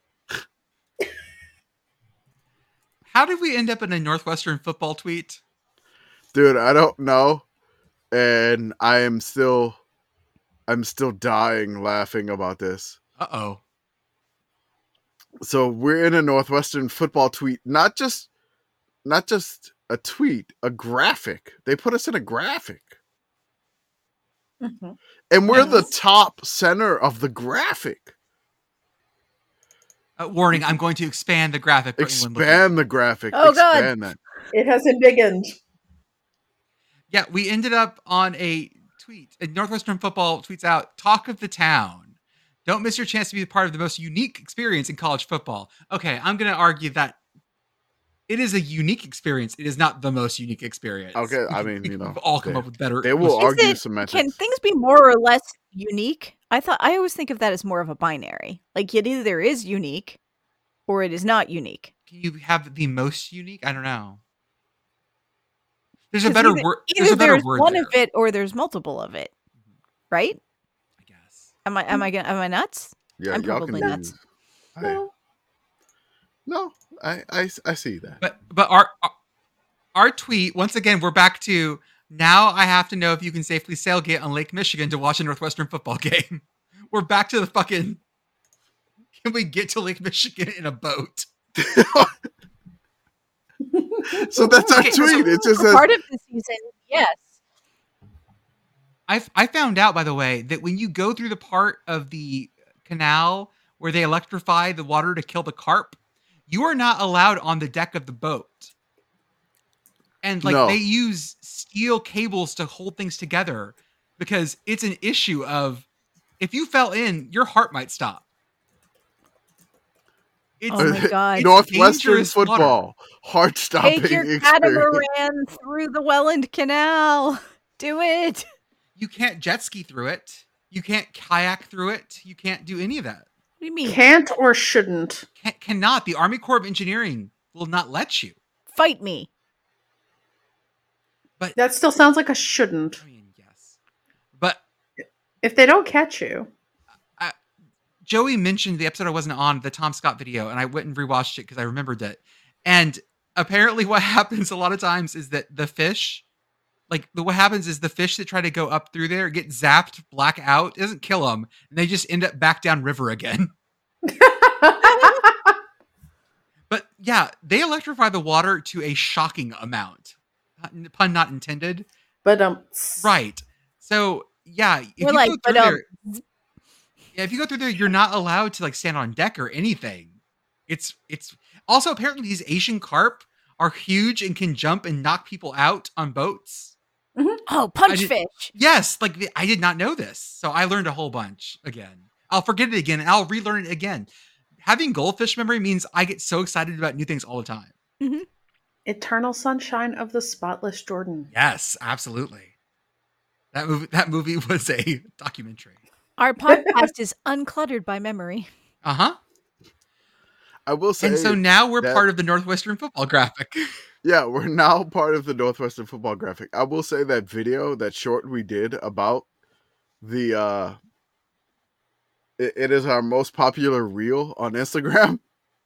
How did we end up in a Northwestern football tweet? Dude, I don't know. And I'm still dying laughing about this. Uh-oh. So we're in a Northwestern football tweet, not just a tweet, a graphic. They put us in a graphic. Mm-hmm. And we're the Yes. top center of the graphic. Warning, I'm going to expand the graphic. for anyone looking. Expand the graphic. Oh, God. Expand that. It has embiggened. Yeah, we ended up on a tweet. Northwestern football tweets out, "Talk of the town. Don't miss your chance to be a part of the most unique experience in college football." Okay, I'm going to argue that it is a unique experience. It is not the most unique experience. Okay, I We mean, you know, we've all come up with better. they will Is argue it- semantics. Can things be more or less unique? I always think of that as more of a binary. Like it either is unique or it is not unique. Can you have the most unique? I don't know. There's a 'Cause better either- word. Either There's a better there's word one there, of it or there's multiple of it. Right? I guess. Am I nuts? Yeah, I'm y'all probably can nuts. use- I- No. No, I see that. But our tweet, once again, we're back to now. I have to know if you can safely sailgate on Lake Michigan to watch a Northwestern football game. We're back to the fucking. Can we get to Lake Michigan in a boat? So that's our Okay, so- tweet. It just For says part of the season, yes. I found out, by the way, that when you go through the part of the canal where they electrify the water to kill the carp, you are not allowed on the deck of the boat. And No. they use steel cables to hold things together because it's an issue of if you fell in, your heart might stop. It's, Oh my God. it's Northwestern dangerous water. football, heart stopping Take your experience. catamaran through the Welland Canal. Do it. You can't jet ski through it. You can't kayak through it. You can't do any of that. What do you mean? Can't or shouldn't. Cannot. The Army Corps of Engineering will not let you. Fight me. But That still sounds like a shouldn't. I mean, yes. But If they don't catch you. Joey mentioned the episode I wasn't on, the Tom Scott video, and I went and rewatched it because I remembered it. And apparently what happens a lot of times is that the fish, what happens is the fish that try to go up through there get zapped, black out. It doesn't kill them, and they just end up back down river again. But yeah, they electrify the water to a shocking amount. Pun not intended. But Right. So yeah, if We're you like, go but, through there, yeah, if you go through there, you're not allowed to stand on deck or anything. It's also apparently these Asian carp are huge and can jump and knock people out on boats. Oh, punchfish. Yes, like I did not know this. So I learned a whole bunch again. I'll forget it again and I'll relearn it again. Having goldfish memory means I get so excited about new things all the time. Mhm. Eternal Sunshine of the Spotless Jordan. Yes, absolutely. That movie was a documentary. Our podcast is uncluttered by memory. Uh-huh. I will say, And so now we're that- part of the Northwestern Football Graphic. yeah, we're now part of the Northwestern Football Graphic. I will say that video, that short we did about the it is our most popular reel on Instagram.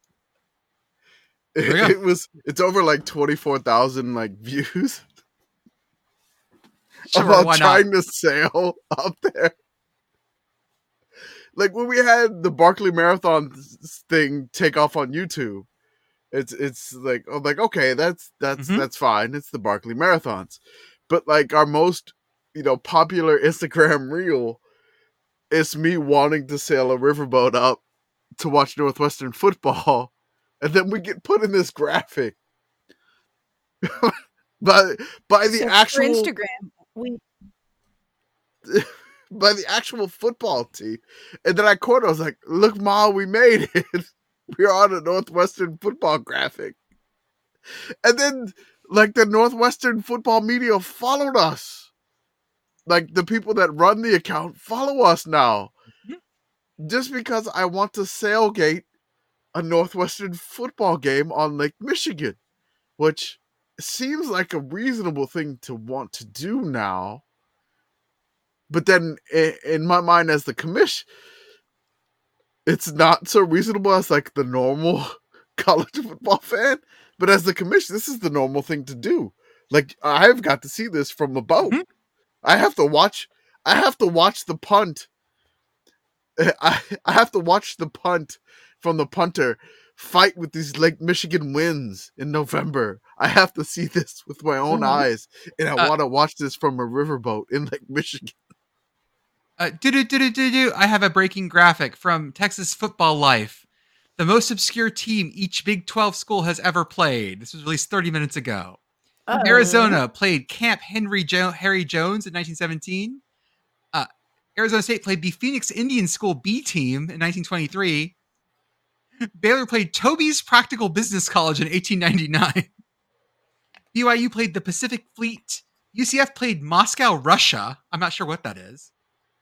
Yeah. It's over like 24,000 like views Sure, about why not? trying to sail up there. Like when we had the Barkley Marathon thing take off on YouTube, it's like, I'm like, okay, that's fine. It's the Barkley Marathons, but like our most popular Instagram reel is me wanting to sail a riverboat up to watch Northwestern football, and then we get put in this graphic by the So actual for Instagram, we by the actual football team. And then I quote, I was like, look, Ma, we made it. We're on a Northwestern football graphic. And then, like, the Northwestern football media followed us. Like, the people that run the account follow us now. Just because I want to sailgate a Northwestern football game on Lake Michigan, which seems like a reasonable thing to want to do now. But then, in my mind, as the commish, it's not so reasonable as like the normal college football fan. But as the commish, this is the normal thing to do. Like I've got to see this from a boat. Mhm. I have to watch the punt. I have to watch the punt from the punter fight with these Lake Michigan winds in November. I have to see this with my own eyes, and I want to watch this from a riverboat in Lake Michigan. I have a breaking graphic from Texas Football Life. The most obscure team each Big 12 school has ever played. This was released 30 minutes ago. Arizona played Camp Harry Jones in 1917. Arizona State played the Phoenix Indian School B team in 1923. Baylor played Toby's Practical Business College in 1899. BYU played the Pacific Fleet. UCF played Moscow, Russia. I'm not sure what that is.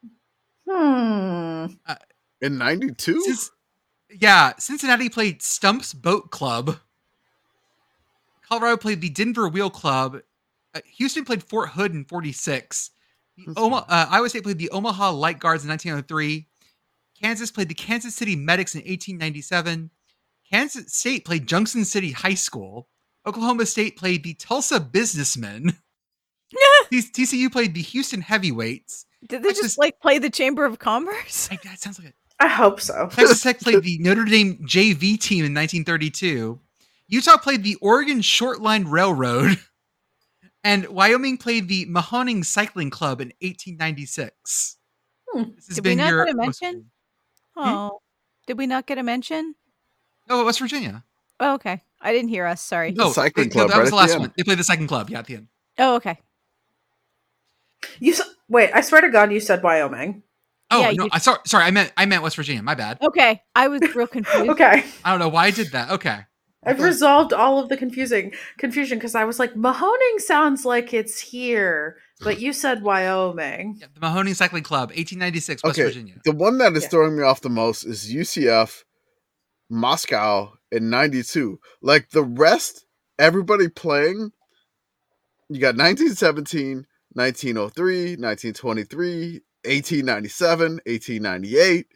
Hmm. In 92? Cincinnati played Stump's Boat Club. Colorado played the Denver Wheel Club. Houston played Fort Hood in 46. Iowa State played the Omaha Light Guards in 1903. Kansas played the Kansas City Medics in 1897. Kansas State played Junction City High School. Oklahoma State played the Tulsa Businessmen. TCU played the Houston Heavyweights. Did they just like play the Chamber of Commerce? That sounds like it. I hope so. Texas Tech played the Notre Dame JV team in 1932. Utah played the Oregon Short Line Railroad. And Wyoming played the Mahoning Cycling Club in 1896. This has Did been we not your get a mention? Oh, did we not get a mention? Oh, West Virginia. Oh, okay. I didn't hear us. Sorry. The cycling club, that was right the at last the one. end. They played the cycling club, at the end. Oh, okay. Wait, I swear to God, you said Wyoming. Oh Yeah, no, sorry, I meant West Virginia. My bad. Okay. I was real confused. Okay. I don't know why I did that. Okay. I've resolved all of the confusion because I was like, Mahoning sounds like it's here, but you said Wyoming. Yeah, the Mahoning Cycling Club, 1896, West Virginia. The one that is Yeah. throwing me off the most is UCF, Moscow in 92. Like the rest, everybody playing, you got 1917, 1903, 1923, 1897, 1898,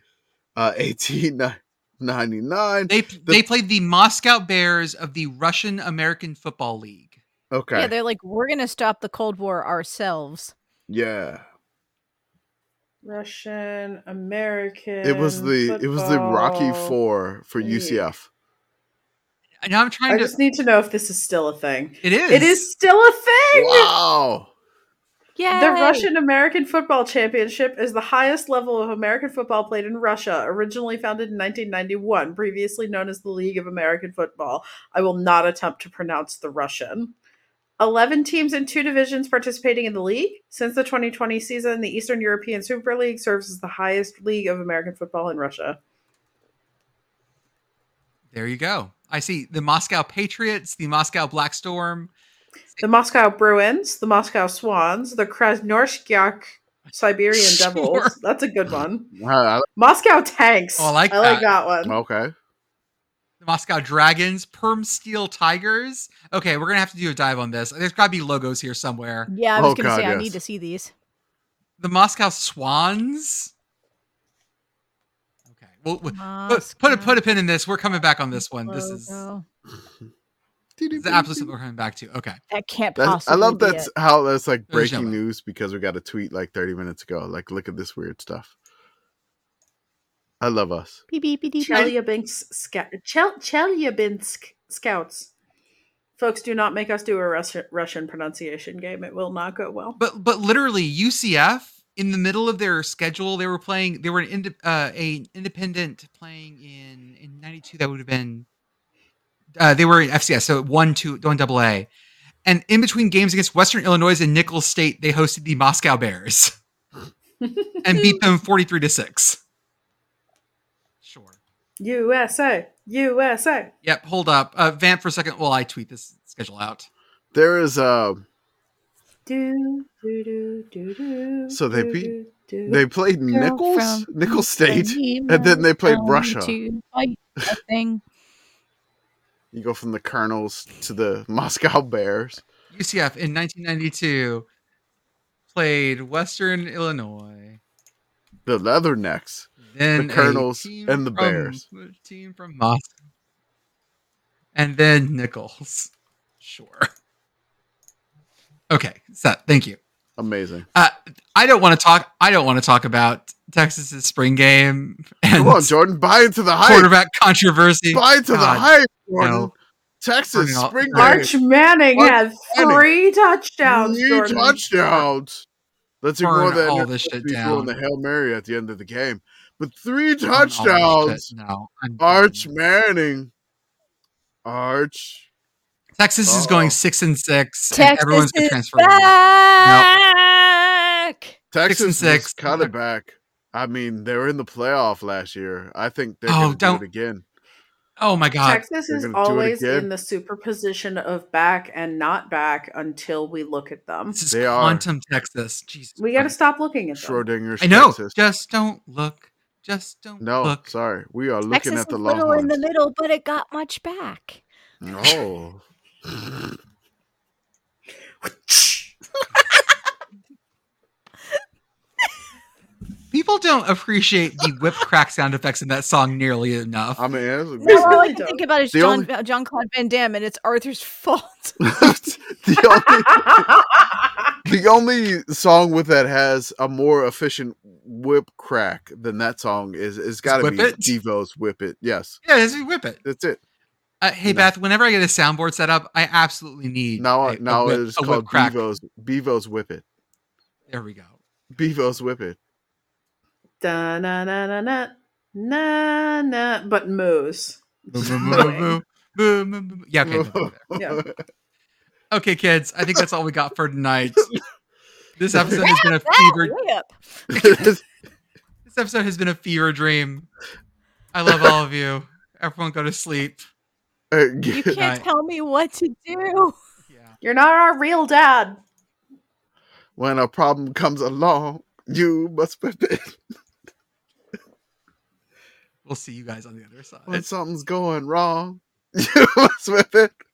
1899. They played the Moscow Bears of the Russian American Football League. Okay. Yeah, they're like, we're gonna stop the Cold War ourselves. Yeah. Russian American. It was the Rocky Football. Four for League. UCF. And now I'm trying I to. just need to know if this is still a thing. It is. It is still a thing. Wow. Yay! The Russian American Football Championship is the highest level of American football played in Russia, originally founded in 1991, previously known as the League of American Football. I will not attempt to pronounce the Russian. 11 teams in 2 divisions participating in the league. Since the 2020 season, the Eastern European Super League serves as the highest league of American football in Russia. There you go. I see the Moscow Patriots, the Moscow Black Storm, The Moscow Bruins, the Moscow Swans, the Krasnoyarsk Siberian Sure. Devils. That's a good one. I Moscow Tanks. Oh, I like that one. Okay. the Moscow Dragons, Perm Steel Tigers. Okay, we're going to have to do a dive on this. There's got to be logos here somewhere. Yeah, I was Oh, going to God, say I yes. need to see these. The Moscow Swans. Okay, well, put a pin in this. We're coming back on this one. This is Logo. the absolute something we're coming back to. Okay. That can't I possibly love be that's it. how that's like There's no breaking way. news because we got a tweet like 30 minutes ago. Like, look at this weird stuff. I love us. Beep, beep, beep, beep, beep. Chelyabinsk Scouts. Folks, do not make us do a Russian pronunciation game. It will not go well. But literally UCF in the middle of their schedule, they were an independent playing in 92. That would have been they were in FCS, so 1 AA. And in between games against Western Illinois and Nicholls State, they hosted the Moscow Bears and beat them 43-6. Sure. USA. Yep. Hold up. Vamp for a second while I tweet this schedule out. There is So they played Nicholls State, and then they played Russia. To fight a thing. You go from the Colonels to the Moscow Bears. UCF in 1992 played Western Illinois. The Leathernecks. Then The Colonels a team and the from- Bears. a team from Moscow. And then Nicholls. Sure. Okay, set. Thank you. Amazing. I don't want to talk about Texas's spring game and Come on, Jordan. Buy into the hype. quarterback controversy. Buy into the God, hype, Jordan. no. Texas No. spring game. Arch Manning Arch had Manning. 3 touchdowns. 3 Jordan. touchdowns. Let's ignore Burn that. all this shit Throwing down. the Hail Mary at the end of the game. But 3 Burn all this touchdowns. shit. No, I'm Arch done. Manning. Arch. Texas is going 6-6. And Texas everyone's going is to transfer. back. Texas 6-6. is kind of back. I mean, they were in the playoff last year. I think they're Oh, going to do don't- it again. Oh my God. Texas They're is gonna do it always again. in the superposition of back and not back until we look at them. This is They are. quantum Texas. Jesus. We got to Christ. stop looking at them. Schrodinger's I know. Texas. Just don't look. Just don't No, look. sorry. We are looking Texas at the was little in Longhorns. the middle, but it got much back. Oh. People don't appreciate the whip crack sound effects in that song nearly enough. I mean, No, really all I can don't. think about is The John Claude Van Damme, and it's Arthur's fault. the only song with that has a more efficient whip crack than that song is got to Whip be It? Devo's Whip It. Yes, Yeah, just whip it. that's it. Hey, No. Beth, whenever I get a soundboard set up, I absolutely need Now a it whip, is a whip called crack. Bevo's Whip It. There we go. Bevo's Whip It. Da na na na na na na. But moose. Boo, boo, boo, boo, boo, boo, boo. Yeah, okay. we'll go there. Yeah. Okay, kids, I think that's all we got for tonight. This episode has been a That fever. whip. This episode has been a fever dream. I love all of you. Everyone, go to sleep. You Good can't night. tell me what to do. Yeah. You're not our real dad. When a problem comes along, you must whip it. We'll see you guys on the other side. When something's going wrong, you must whip it.